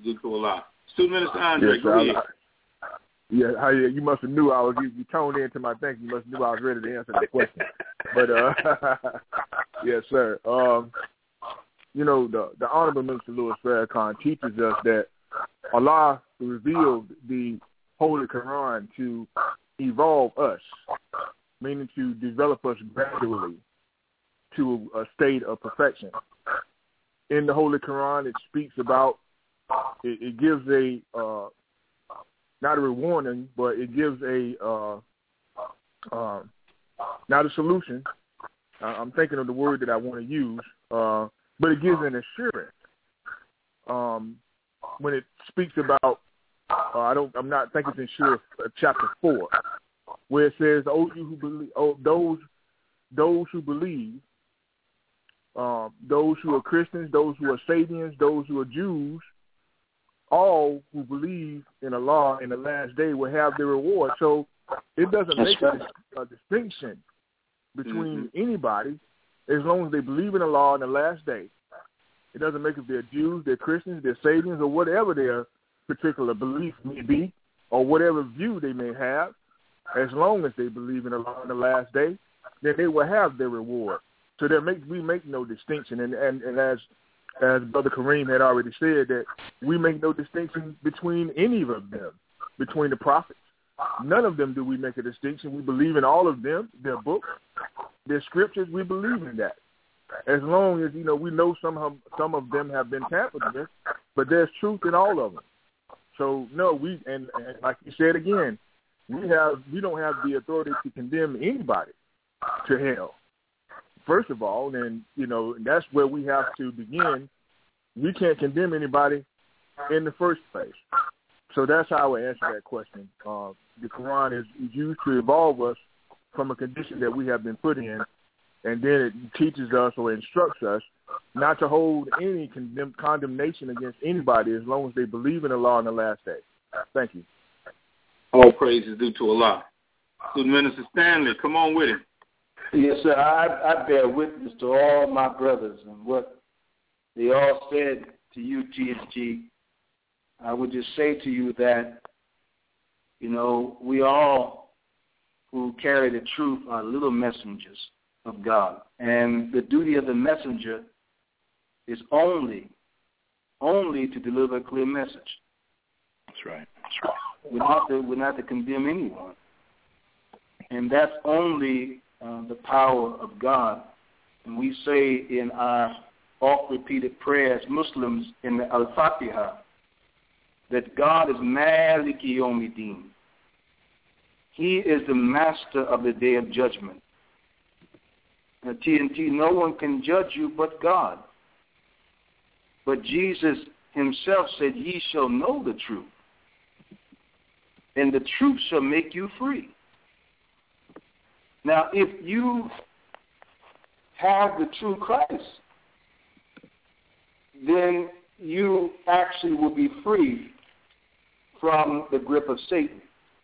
due to Allah. Student Minister Andre, yes, go ahead. Yeah, you must have knew I was. You toned into my thing. You must have knew I was ready to answer the question. But yes, sir. You know, the Honorable Minister Louis Farrakhan teaches us that Allah revealed the Holy Quran to evolve us, meaning to develop us gradually to a state of perfection. In the Holy Quran, it speaks about, it gives a, not a warning, but it gives a, not a solution. I'm thinking of the word that I want to use, but it gives an assurance. When it speaks about, I'm not thinking it's in Surah chapter 4, where it says, "Oh, you who believe, those who believe, those who are Christians, those who are Sabians, those who are Jews, all who believe in Allah in the last day will have their reward." So it doesn't make a distinction between anybody as long as they believe in Allah in the last day. It doesn't make if they're Jews, they're Christians, they're Sabians, or whatever their particular belief may be, or whatever view they may have. As long as they believe in Allah in the last day, then they will have their reward. So we make no distinction. And as Brother Kareem had already said, that we make no distinction between any of them, between the prophets. None of them do we make a distinction. We believe in all of them, their books, their scriptures. We believe in that. As long as, we know some of them have been tampered with, but there's truth in all of them. So, no, and like you said again, we don't have the authority to condemn anybody to hell. First of all, and, that's where we have to begin. We can't condemn anybody in the first place. So that's how I would answer that question. The Quran is used to evolve us from a condition that we have been put in, and then it teaches us or instructs us not to hold any condemnation against anybody as long as they believe in Allah in the last day. Thank you. All praise is due to Allah. Student Minister Stanley, come on with it. Yes, sir. I bear witness to all my brothers and what they all said to you, TSG. I would just say to you that, we all who carry the truth are little messengers of God. And the duty of the messenger is only to deliver a clear message. That's right. We're not to condemn anyone. And that's only the power of God. And we say in our oft-repeated prayers, Muslims, in the Al-Fatiha, that God is Maliki Yawmiddin. He is the master of the day of judgment. Now, TNT, no one can judge you but God. But Jesus himself said, "Ye shall know the truth, and the truth shall make you free." Now, if you have the true Christ, then you actually will be free from the grip of Satan.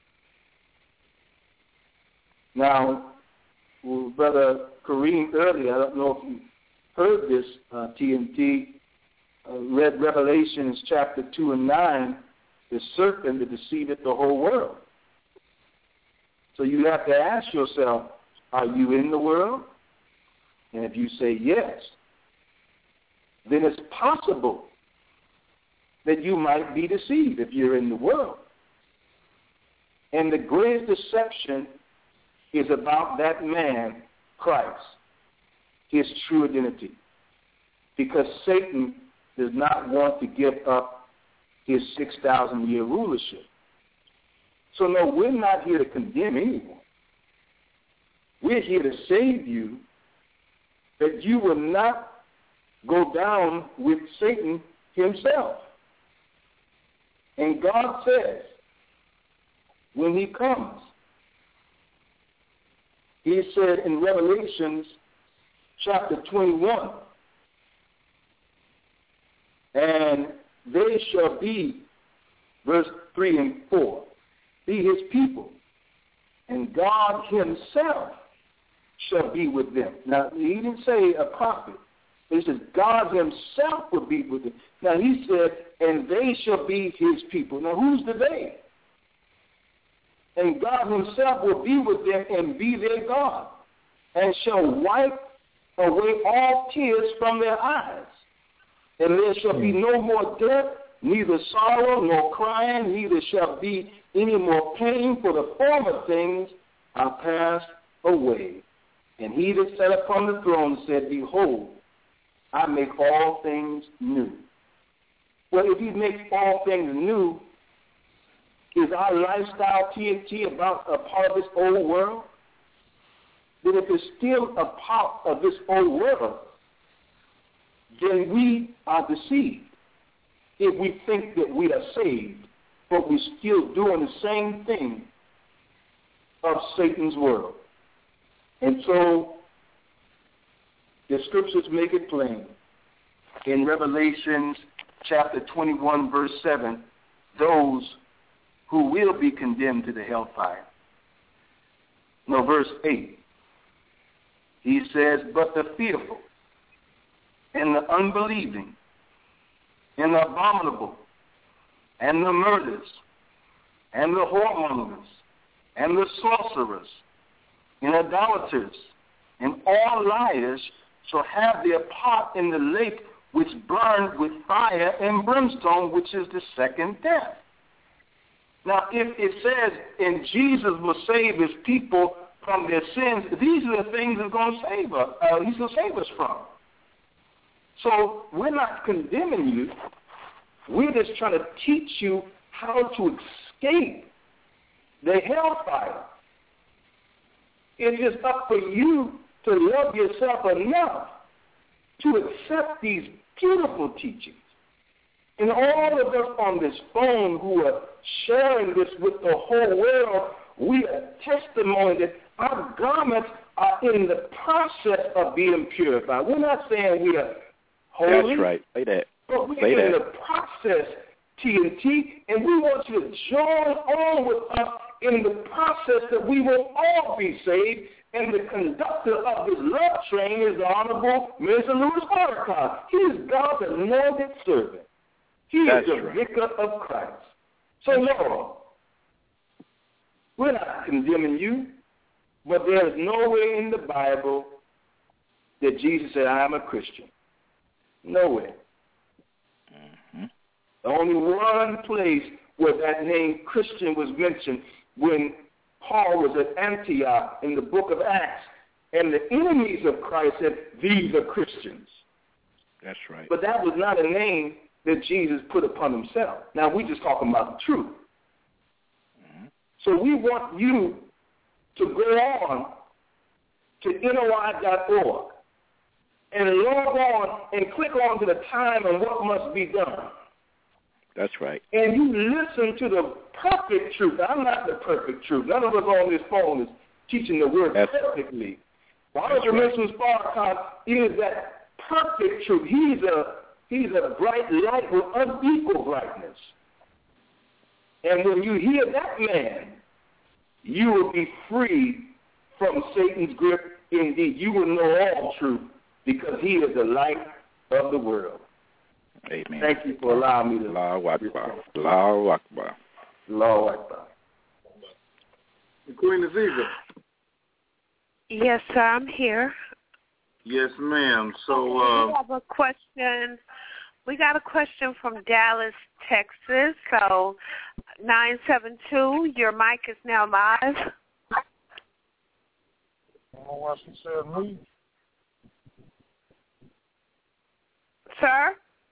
Now, Brother Kareem earlier, I don't know if you heard this, TNT, read Revelations chapter 2 and 9, the serpent that deceiveth the whole world. So you have to ask yourself, are you in the world? And if you say yes, then it's possible that you might be deceived if you're in the world. And the greatest deception is about that man, Christ, his true identity. Because Satan does not want to give up his 6,000-year rulership. So no, we're not here to condemn anyone. We're here to save you, that you will not go down with Satan himself. And God says, when he comes, he said in Revelations chapter 21, and they shall be, verse 3 and 4, be his people, and God himself shall be with them. Now, he didn't say a prophet. He says, God himself will be with them. Now he said, and they shall be his people. Now who's the they? And God himself will be with them and be their God, and shall wipe away all tears from their eyes. And there shall be no more death, neither sorrow nor crying, neither shall be any more pain, for the former things are passed away. And he that sat upon the throne said, Behold, I make all things new. Well, if he makes all things new, is our lifestyle, TNT, about a part of this old world? Then if it's still a part of this old world, then we are deceived if we think that we are saved, but we're still doing the same thing of Satan's world. And so the scriptures make it plain. In Revelation chapter 21, verse 7, those who will be condemned to the hellfire. No, verse 8. He says, but the fearful and the unbelieving and the abominable and the murderers and the whoremongers and the sorcerers and idolaters and all liars shall have their part in the lake which burned with fire and brimstone, which is the second death. Now, if it says, and Jesus will save his people from their sins, these are the things he's going to save us. He's going to save us from. So we're not condemning you. We're just trying to teach you how to escape the hellfire. It is up for you to love yourself enough to accept these beautiful teachings. And all of us on this phone who are sharing this with the whole world, we are testimony that our garments are in the process of being purified. We're not saying we are holy. That's right. Say that. But we're in the process, TNT, and we want you to join on with us in the process that we will all be saved. And the conductor of this love train is the Honorable Mr. Louis Farrakhan. He is God's anointed servant. He is the vicar of Christ. So, no, we're not condemning you, but there is nowhere in the Bible that Jesus said, I am a Christian. Nowhere. Mm-hmm. Only one place where that name Christian was mentioned when Paul was at Antioch in the book of Acts, and the enemies of Christ said, these are Christians. That's right. But that was not a name that Jesus put upon himself. Now, we're just talking about the truth. Mm-hmm. So we want you to go on to NOI.org and log on and click on to the time and what must be done. That's right. And you listen to the perfect truth. I'm not the perfect truth. None of us on this phone is teaching the word perfectly. Honorable Mr. Farrakhan is that perfect truth. He's a bright light with unequal brightness. And when you hear that man, you will be free from Satan's grip indeed. You will know all truth because he is the light of the world. Amen. Thank you for allowing me to. Allahu Akbar. Allahu Akbar. Allahu Akbar. Queen Aziza. Yes, sir, I'm here. Yes, ma'am. So we have a question. We got a question from Dallas, Texas. So 972, your mic is now live. What she said, me? Sir?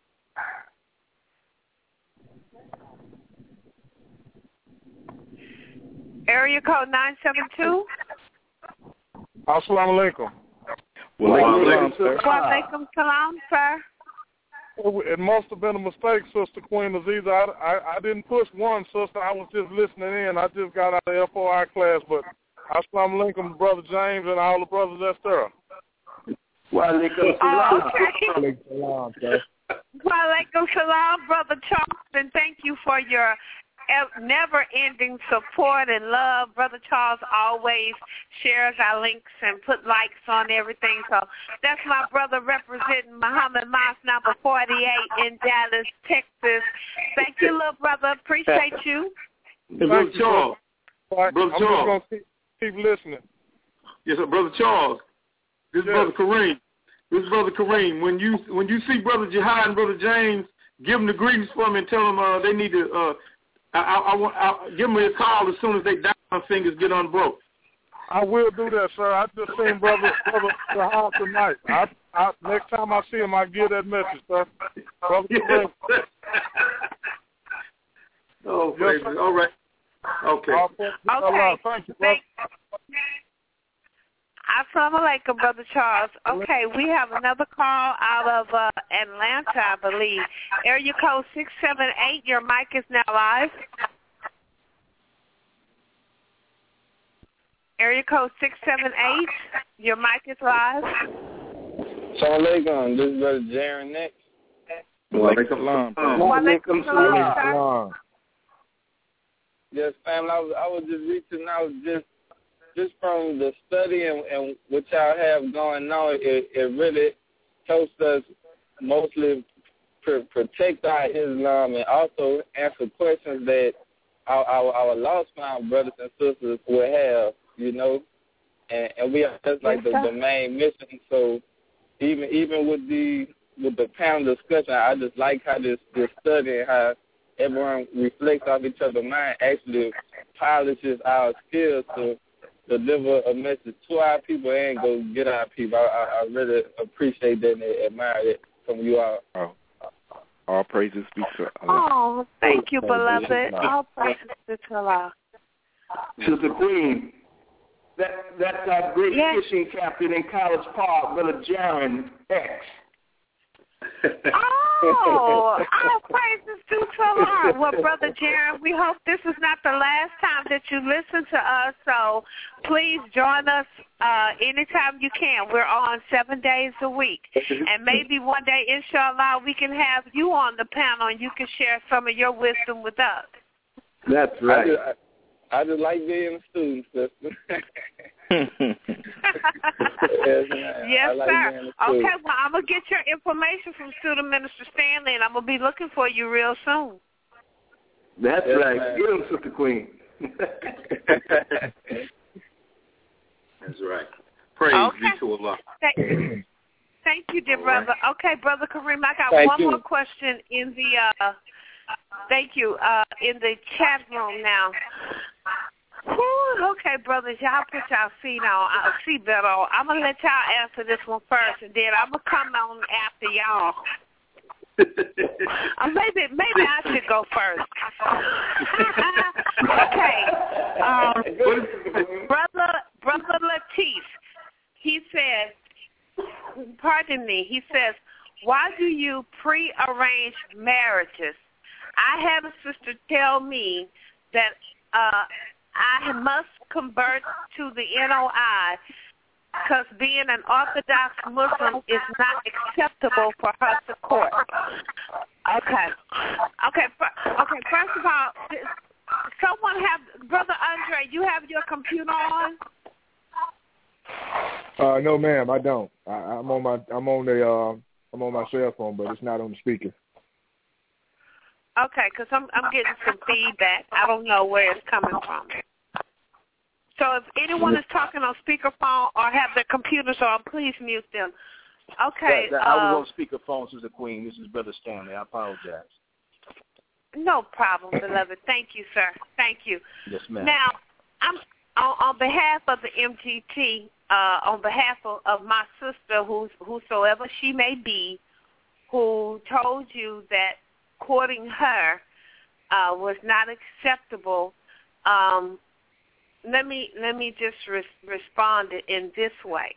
Area code 972. Assalamu alaikum. Wa alaikum salam, sir. It must have been a mistake, Sister Queen Aziza. I didn't push one, Sister. I was just listening in. I just got out of FOI class, but Assalamu alaikum, Brother James, and all the brothers that's there. Wa alaikum salam. Okay. Wa alaikum salam, Brother Charles, and thank you for your never-ending support and love. Brother Charles always shares our links and put likes on everything. So that's my brother representing Muhammad Mosque number 48 in Dallas, Texas. Thank you, little brother. Appreciate you. Hey, Brother Charles. Brother Charles. I'm just going to keep listening. Yes, sir. Brother Charles. This is Brother Kareem. When you see Brother Jihad and Brother James, give them the greetings for me and tell them they need to. I'll give them a call as soon as they down fingers get unbroke. I will do that, sir. I just seen Brother Jihad tonight. Next time I see him, I give that message, sir. Brother Kareem. Oh, yes, all right. Okay. Okay. Thank you, brother. Assalamu alaikum, Brother Charles. Okay, we have another call out of Atlanta, I believe. Area code 678, your mic is now live. Area code 678, your mic is live. Assalamu alaikum, this is Brother Jaron next. Walaikum salam. Yes, family, I was just reaching out just from the study and what y'all have going on, it really helps us mostly protect our Islam and also answer questions that our lost found brothers and sisters will have, and we are just like the main mission. So even with the panel discussion, I just like how this study and how everyone reflects off each other's mind actually polishes our skills to deliver a message to our people and go get our people. I really appreciate that and admire it from you all. All praises be to Allah. Oh, thank you, beloved. All praises be to Allah. Sister Queen, that's our great fishing captain in College Park, Brother Jaron X. Oh, all praises due to Allah. Well, Brother Jaron, we hope this is not the last time that you listen to us, so please join us anytime you can. We're on 7 days a week, and maybe one day, inshallah, we can have you on the panel and you can share some of your wisdom with us. That's right. I just like being a student, sister. Yes, like sir. Okay, well, I'm going to get your information from Student Minister Stanley, and I'm going to be looking for you real soon. That's right. Man. Get him, Sister Queen. That's right. Praise be to Allah. Thank you, dear brother. Okay, Brother Kareem, I got one more question in the in the chat room now. Whew, okay, brothers, y'all put y'all seatbelt on. I'm going to let y'all answer this one first, and then I'm going to come on after y'all. Maybe I should go first. Okay. Brother Latif, he says, he says, why do you pre-arrange marriages? I had a sister tell me that I must convert to the NOI because being an Orthodox Muslim is not acceptable for her to court. Okay. First of all, Brother Andre, you have your computer on? No, ma'am, I don't. I'm on my cell phone, but it's not on the speaker. Okay, because I'm getting some feedback. I don't know where it's coming from. So if anyone is talking on speakerphone or have their computers on, please mute them. Okay. I was on speakerphone, Sister Queen. This is Brother Stanley. I apologize. No problem, beloved. Thank you, sir. Thank you. Yes, ma'am. Now, I'm on behalf of the MGT, on behalf of my sister, whosoever she may be, who told you that courting her was not acceptable. Let me just respond in this way.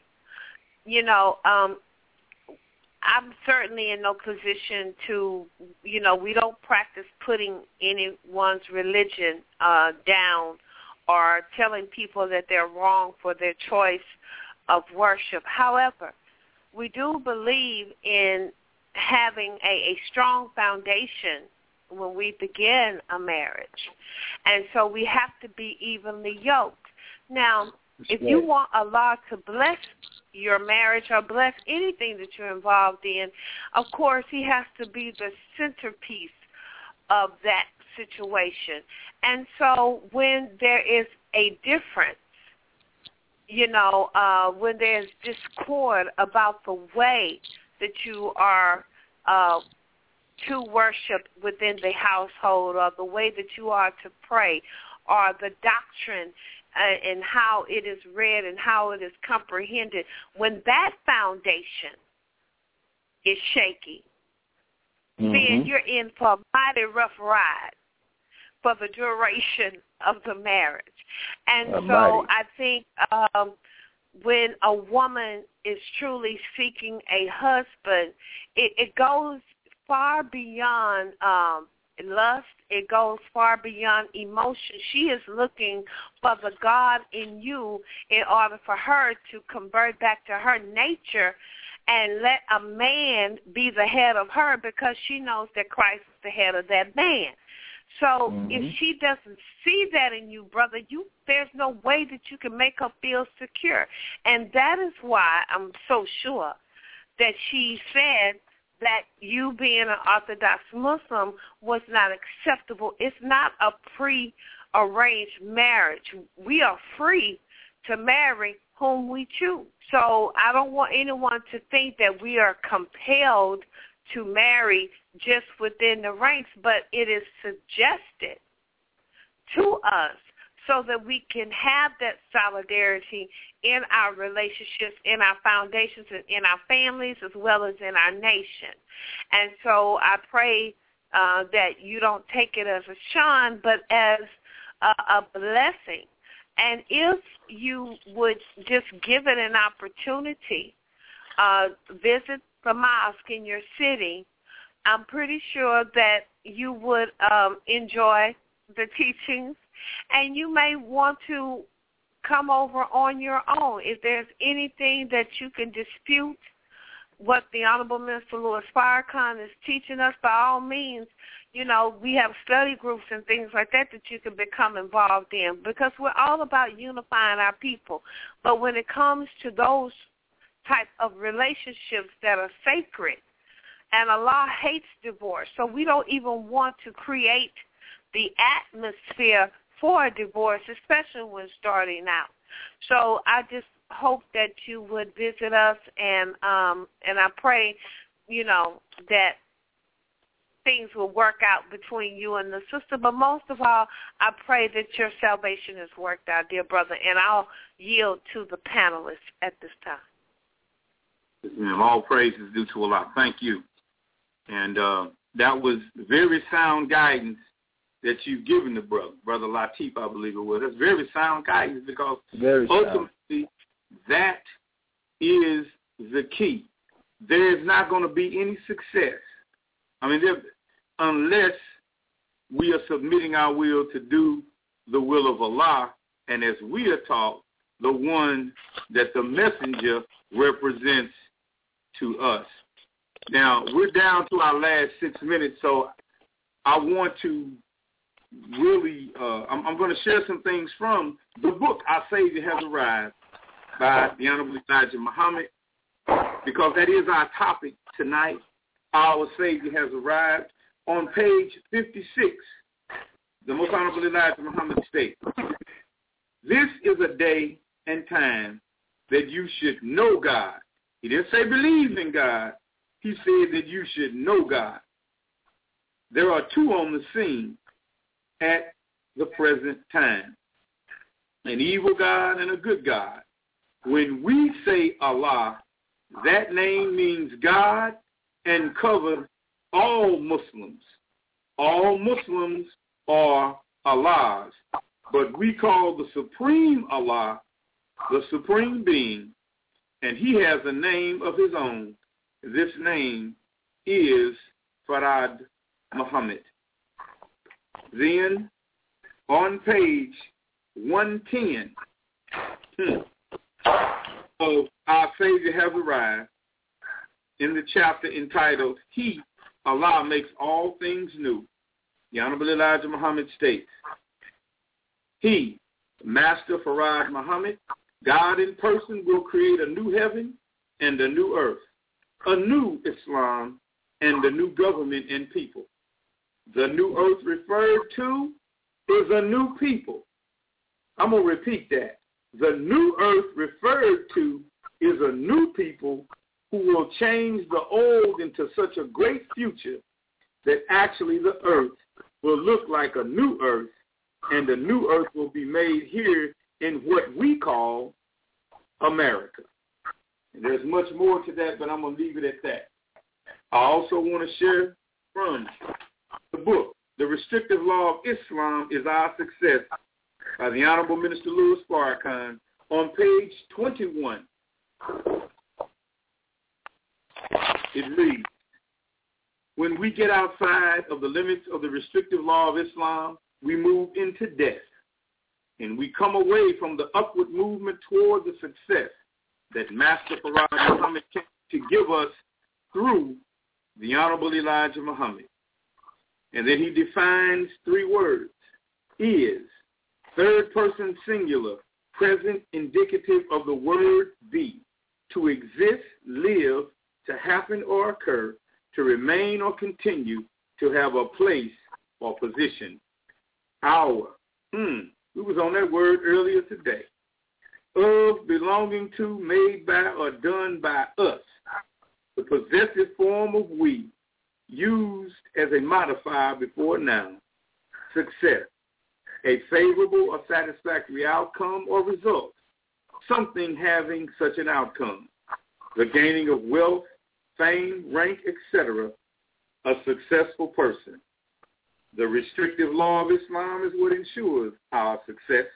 I'm certainly in no position to, we don't practice putting anyone's religion down or telling people that they're wrong for their choice of worship. However, we do believe in having a strong foundation when we begin a marriage. And so we have to be evenly yoked. Now, if you want Allah to bless your marriage or bless anything that you're involved in, of course, he has to be the centerpiece of that situation. And so when there is a difference, when there's discord about the way that you are to worship within the household, or the way that you are to pray, or the doctrine and how it is read and how it is comprehended, when that foundation is shaky, then you're in for a mighty rough ride for the duration of the marriage. And I think when a woman is truly seeking a husband, it goes far beyond lust. It goes far beyond emotion. She is looking for the God in you in order for her to convert back to her nature and let a man be the head of her, because she knows that Christ is the head of that man. So if she doesn't see that in you, brother, there's no way that you can make her feel secure. And that is why I'm so sure that she said that you being an Orthodox Muslim was not acceptable. It's not a pre-arranged marriage. We are free to marry whom we choose. So I don't want anyone to think that we are compelled to marry just within the ranks, but it is suggested to us so that we can have that solidarity in our relationships, in our foundations, and in our families, as well as in our nation. And so I pray that you don't take it as a shun, but as a blessing. And if you would just give it an opportunity, visit the mosque in your city, I'm pretty sure that you would enjoy the teachings, and you may want to come over on your own. If there's anything that you can dispute what the Honorable Minister Louis Farrakhan is teaching us, by all means, we have study groups and things like that you can become involved in, because we're all about unifying our people. But when it comes to those type of relationships that are sacred, and Allah hates divorce, so we don't even want to create the atmosphere for a divorce, especially when starting out. So I just hope that you would visit us, and I pray, that things will work out between you and the sister. But most of all, I pray that your salvation is worked out, dear brother, and I'll yield to the panelists at this time. Yes, ma'am. All praise is due to Allah. Thank you. And that was very sound guidance that you've given the Brother Latif, I believe it was. That's very sound guidance, because ultimately that is the key. There is not going to be any success, unless we are submitting our will to do the will of Allah, and as we are taught, the one that the messenger represents to us. Now, we're down to our last 6 minutes, so I want to really, I'm going to share some things from the book, Our Savior Has Arrived, by the Honorable Elijah Muhammad, because that is our topic tonight. Our Savior Has Arrived. On page 56, the Most Honorable Elijah Muhammad states, "This is a day and time that you should know God." He didn't say believe in God. He said that you should know God. There are two on the scene at the present time, an evil God and a good God. When we say Allah, that name means God and covers all Muslims. All Muslims are Allahs, but we call the Supreme Allah the Supreme Being, and he has a name of his own. This name is Farad Muhammad. Then, on page 110 of Our Savior Has Arrived, in the chapter entitled, He, Allah, Makes All Things New, the Honorable Elijah Muhammad states, he, Master Farad Muhammad, God in person, will create a new heaven and a new earth, a new Islam and a new government and people. The new earth referred to is a new people. I'm going to repeat that. The new earth referred to is a new people who will change the old into such a great future that actually the earth will look like a new earth, and the new earth will be made here in what we call America. And there's much more to that, but I'm going to leave it at that. I also want to share from the book, The Restrictive Law of Islam is Our Success, by the Honorable Minister Louis Farrakhan, on page 21. It reads, when we get outside of the limits of the restrictive law of Islam, we move into death, and we come away from the upward movement toward the success that Master Farad Muhammad came to give us through the Honorable Elijah Muhammad. And then he defines 3 words, is, third person singular, present indicative of the word be, to exist, live, to happen or occur, to remain or continue, to have a place or position. Our, we was on that word earlier today. Of, belonging to, made by, or done by us. The possessive form of we, used as a modifier before noun. Success, a favorable or satisfactory outcome or result. Something having such an outcome. The gaining of wealth, fame, rank, etc. A successful person. The restrictive law of Islam is what ensures our success.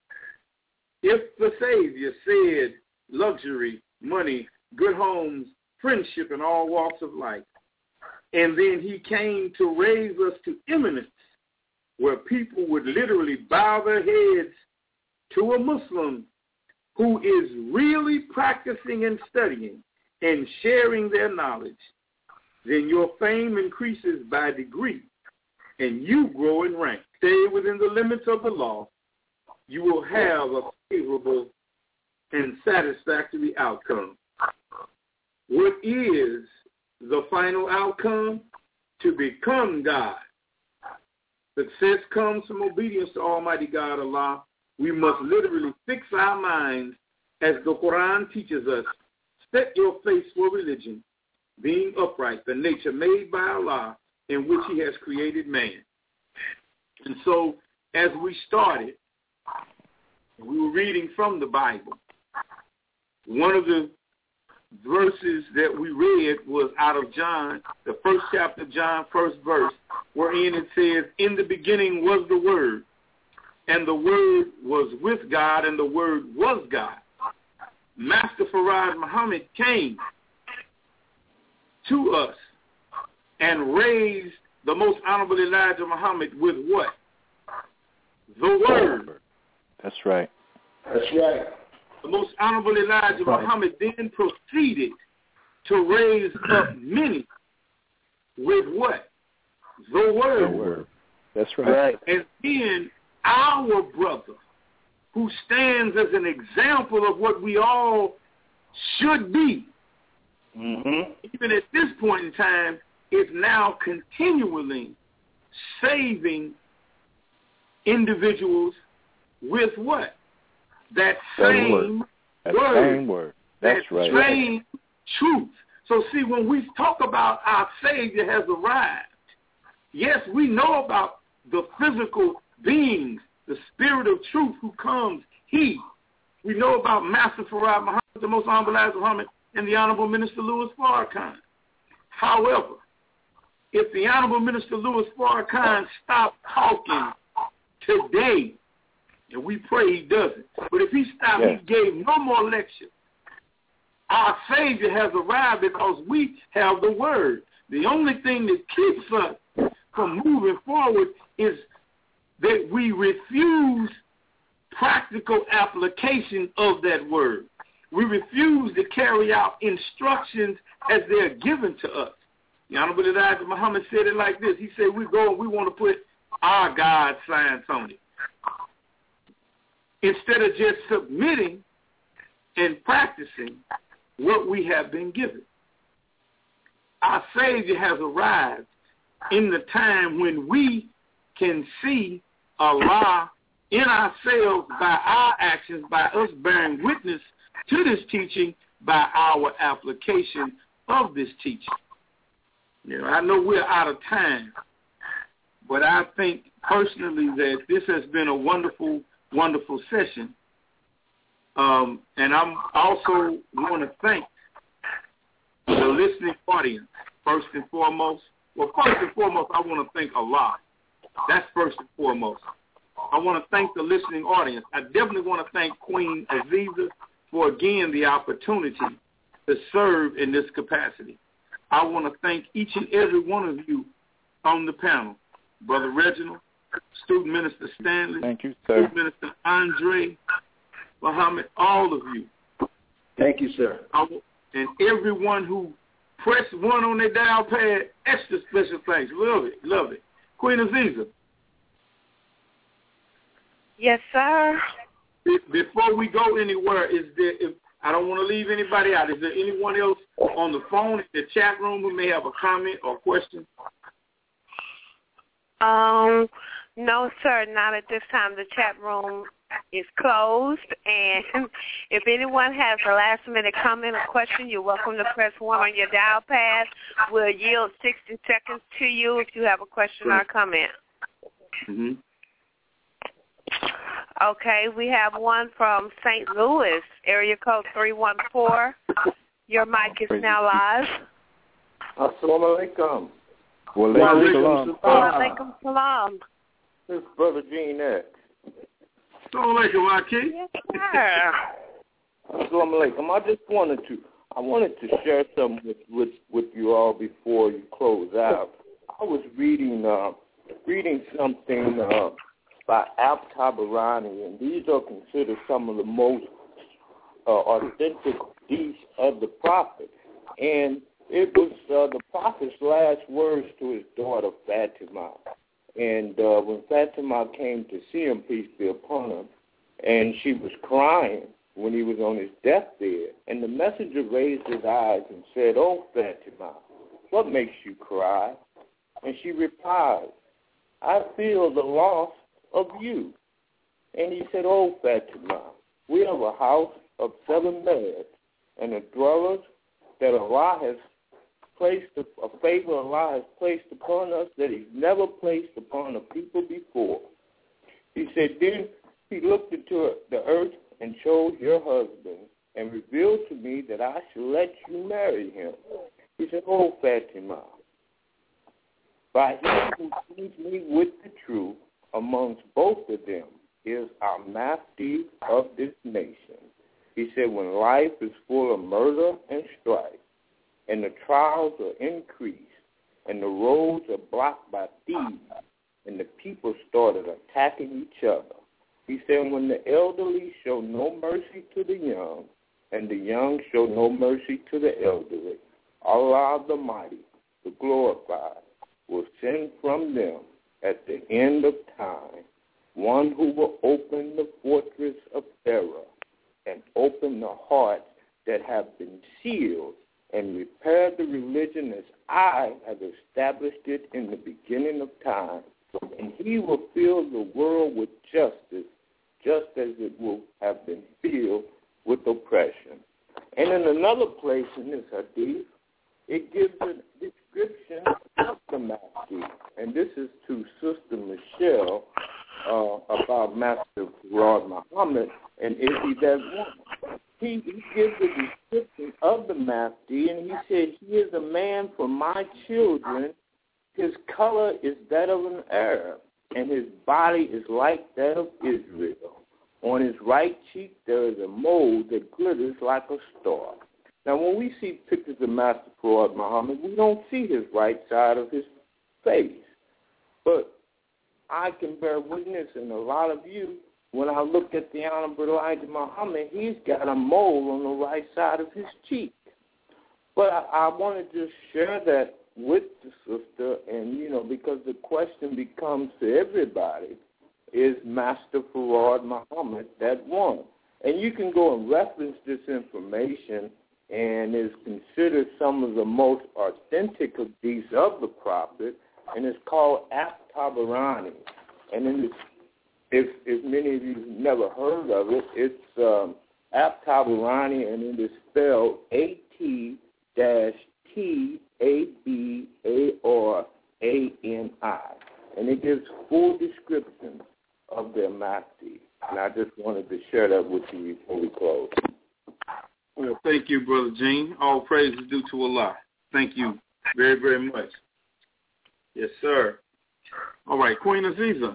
If the Savior said luxury, money, good homes, friendship in all walks of life, and then he came to raise us to eminence where people would literally bow their heads to a Muslim who is really practicing and studying and sharing their knowledge, then your fame increases by degree and you grow in rank. Stay within the limits of the law. You will have a favorable and satisfactory outcome. What is the final outcome? To become God. Success comes from obedience to Almighty God Allah. We must literally fix our minds as the Quran teaches us. Set your face for religion, being upright, the nature made by Allah in which he has created man. And so as we started, we were reading from the Bible. One of the verses that we read was out of John, the first chapter of John, first verse, wherein it says, in the beginning was the Word, and the Word was with God, and the Word was God. Master Farad Muhammad came to us and raised the most honorable Elijah Muhammad with what? The Word. That's right. That's right. The most honorable Elijah Muhammad then proceeded to raise up many with what? The Word. The Word. That's right. And then our brother, who stands as an example of what we all should be, even at this point in time, is now continually saving individuals with what? That same word. That's that same truth. So see, when we talk about our Savior has arrived, yes, we know about the physical beings, the spirit of truth who comes, he. We know about Master Farad Muhammad, the most honorable Elijah Muhammad, and the Honorable Minister Louis Farrakhan. However, if the Honorable Minister Louis Farrakhan stopped talking today, and we pray he doesn't, but if he stopped, he gave no more lectures. Our Savior has arrived because we have the Word. The only thing that keeps us from moving forward is that we refuse practical application of that Word. We refuse to carry out instructions as they're given to us. The Honorable Elijah Muhammad said it like this. He said, we go and we want to put our God science on it. Instead of just submitting and practicing what we have been given. Our Savior has arrived in the time when we can see Allah in ourselves by our actions, by us bearing witness to this teaching, by our application of this teaching. I know we're out of time, but I think personally that this has been a wonderful, wonderful session. And I'm also want to thank the listening audience, first and foremost. Well, first and foremost, I want to thank Allah. That's first and foremost. I want to thank the listening audience. I definitely want to thank Queen Aziza for, again, the opportunity to serve in this capacity. I want to thank each and every one of you on the panel. Brother Reginald, Student Minister Stanley, thank you, sir. Student Minister Andre, Muhammad, all of you. Thank you, sir. And everyone who pressed one on their dial pad, extra special thanks. Love it, love it. Queen Aziza. Yes, sir. Before we go anywhere, I don't want to leave anybody out. Is there anyone else on the phone in the chat room who may have a comment or question? No, sir, not at this time. The chat room is closed, and if anyone has a last-minute comment or question, you're welcome to press 1 on your dial pad. We'll yield 60 seconds to you if you have a question or comment. Mm-hmm. Okay, we have one from St. Louis, area code 314. Your mic is now live. Assalamu alaikum. Wa alaikum salam. This is Brother Gene X. Assalamu alaikum, Aki. Yes, sir. Assalamu alaikum. I wanted to share something with you all before you close out. I was reading something by Al-Tabarani, and these are considered some of the most authentic deeds of the Prophet. And it was the Prophet's last words to his daughter, Fatima. And when Fatima came to see him, peace be upon him, and she was crying when he was on his deathbed, and the messenger raised his eyes and said, "Oh, Fatima, what makes you cry?" And she replied, "I feel the loss of you." And he said, "Oh, Fatima, we have a house of 7 beds, and the dwellers that Allah has placed, a favor Allah has placed upon us that he's never placed upon a people before." He said, then he looked into the earth and chose your husband and revealed to me that I should let you marry him. He said, "Oh, Fatima, by him who sees me with the truth, amongst both of them is our Mahdi of this nation." He said, when life is full of murder and strife, and the trials are increased, and the roads are blocked by thieves, and the people started attacking each other. He said, when the elderly show no mercy to the young, and the young show no mercy to the elderly, Allah the Mighty, the Glorified, will send from them at the end of time one who will open the fortress of error and open the hearts that have been sealed and repair the religion as I have established it in the beginning of time. And he will fill the world with justice, just as it will have been filled with oppression. And in another place in this hadith, it gives a description of the Mahdi. And this is to Sister Michelle about Master Fard Muhammad and is he that one? He gives a description of the Mahdi, and he said, he is a man for my children. His color is that of an Arab, and his body is like that of Israel. On his right cheek there is a mole that glitters like a star. Now, when we see pictures of Master Fard Muhammad, we don't see his right side of his face. But I can bear witness, and a lot of you, when I look at the Honorable Elijah Muhammad, he's got a mole on the right side of his cheek. But I want to just share that with the sister, and, because the question becomes to everybody, is Master Fard Muhammad that one? And you can go and reference this information, and is considered some of the most authentic of these of the prophet, and it's called At-Tabarani. And if many of you have never heard of it, it's At-Tabarani, and it is spelled A-T-Tabarani. And it gives full descriptions of their Mahdi. And I just wanted to share that with you before we close. Well, thank you, Brother Gene. All praise is due to Allah. Thank you very, very much. Yes, sir. All right, Queen Aziza.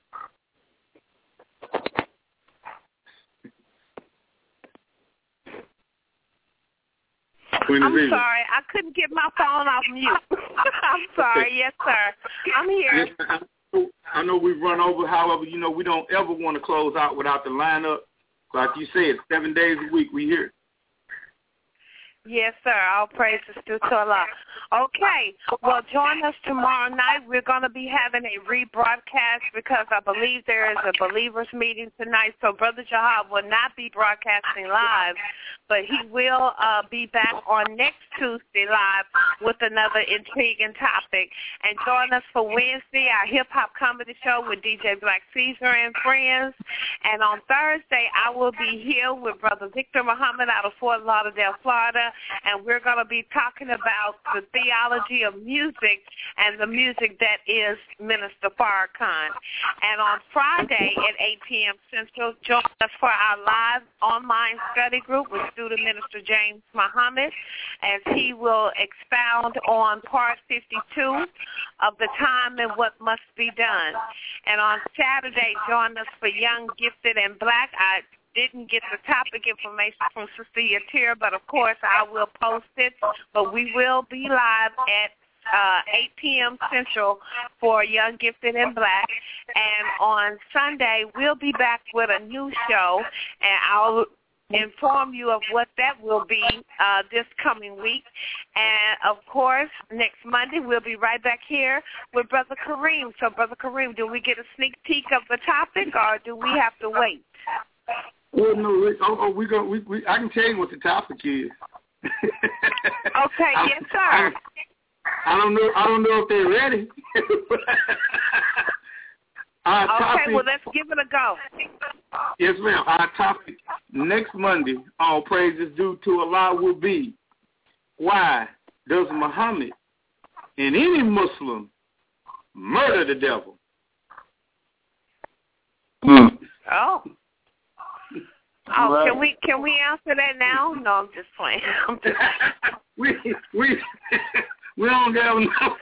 I'm sorry. I couldn't get my phone off mute. I'm sorry. Yes, sir. I'm here. Yes, I know we've run over. However, we don't ever want to close out without the lineup. Like you said, 7 days a week we here. Yes, sir. All praises due to Allah. Okay. Well, join us tomorrow night. We're going to be having a rebroadcast because I believe there is a believers meeting tonight. So Brother Jahab will not be broadcasting live, but he will be back on next Tuesday live with another intriguing topic. And join us for Wednesday, our hip-hop comedy show with DJ Black Caesar and friends. And on Thursday, I will be here with Brother Victor Muhammad out of Fort Lauderdale, Florida, and we're going to be talking about the theology of music and the music that is Minister Farrakhan. And on Friday at 8 p.m. Central, join us for our live online study group with student Minister James Muhammad, as he will expound on part 52 of the time and what must be done. And on Saturday, join us for Young, Gifted, and Black. I didn't get the topic information from Sister Yatira, but of course I will post it. But we will be live at 8 p.m. Central for Young, Gifted, and Black. And on Sunday, we'll be back with a new show, and I'll inform you of what that will be this coming week. And, of course, next Monday we'll be right back here with Brother Kareem. So, Brother Kareem, do we get a sneak peek of the topic, or do we have to wait? Well, no, I can tell you what the topic is. Okay, yes, sir. I don't know if they're ready. Okay, well, let's give it a go. Yes, ma'am. Our topic next Monday, all praises due to Allah, will be, why does Muhammad and any Muslim murder the devil? Oh. Oh, right. Can we answer that now? No, I'm just playing. we don't have enough.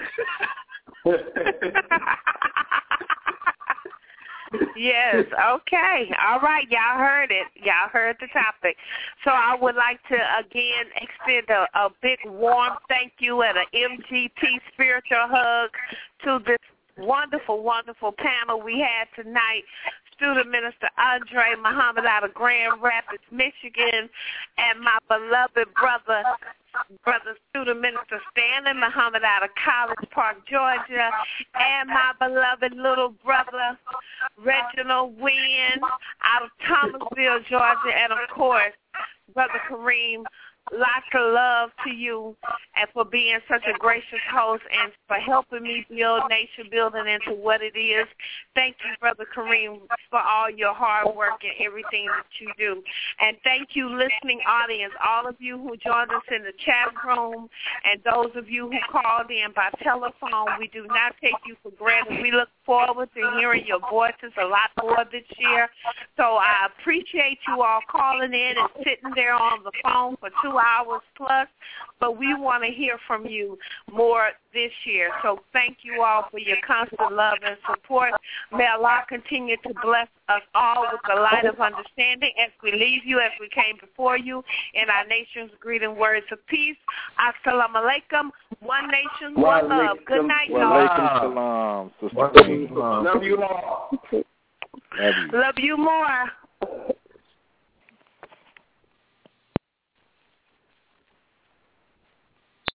Yes, okay. All right, y'all heard it. Y'all heard the topic. So I would like to, again, extend a big warm thank you and an MGP spiritual hug to this wonderful, wonderful panel we had tonight. Student Minister Andre Muhammad out of Grand Rapids, Michigan, and my beloved brother Student Minister Stanley Muhammad out of College Park, Georgia, and my beloved little brother Reginald Wynn out of Thomasville, Georgia, and of course, Brother Kareem. Lots of love to you and for being such a gracious host and for helping me build nation building into what it is. Thank you, Brother Kareem, for all your hard work and everything that you do. And thank you, listening audience, all of you who joined us in the chat room and those of you who called in by telephone. We do not take you for granted. We look forward to hearing your voices a lot more this year. So I appreciate you all calling in and sitting there on the phone for 2 hours plus, but we want to hear from you more this year. So thank you all for your constant love and support. May Allah continue to bless us all with the light of understanding as we leave you, as we came before you, in our nation's greeting words of peace. Assalamu alaikum. One nation, one love. Good night, y'all. Wa alaikum salam. Love you all. Love you more.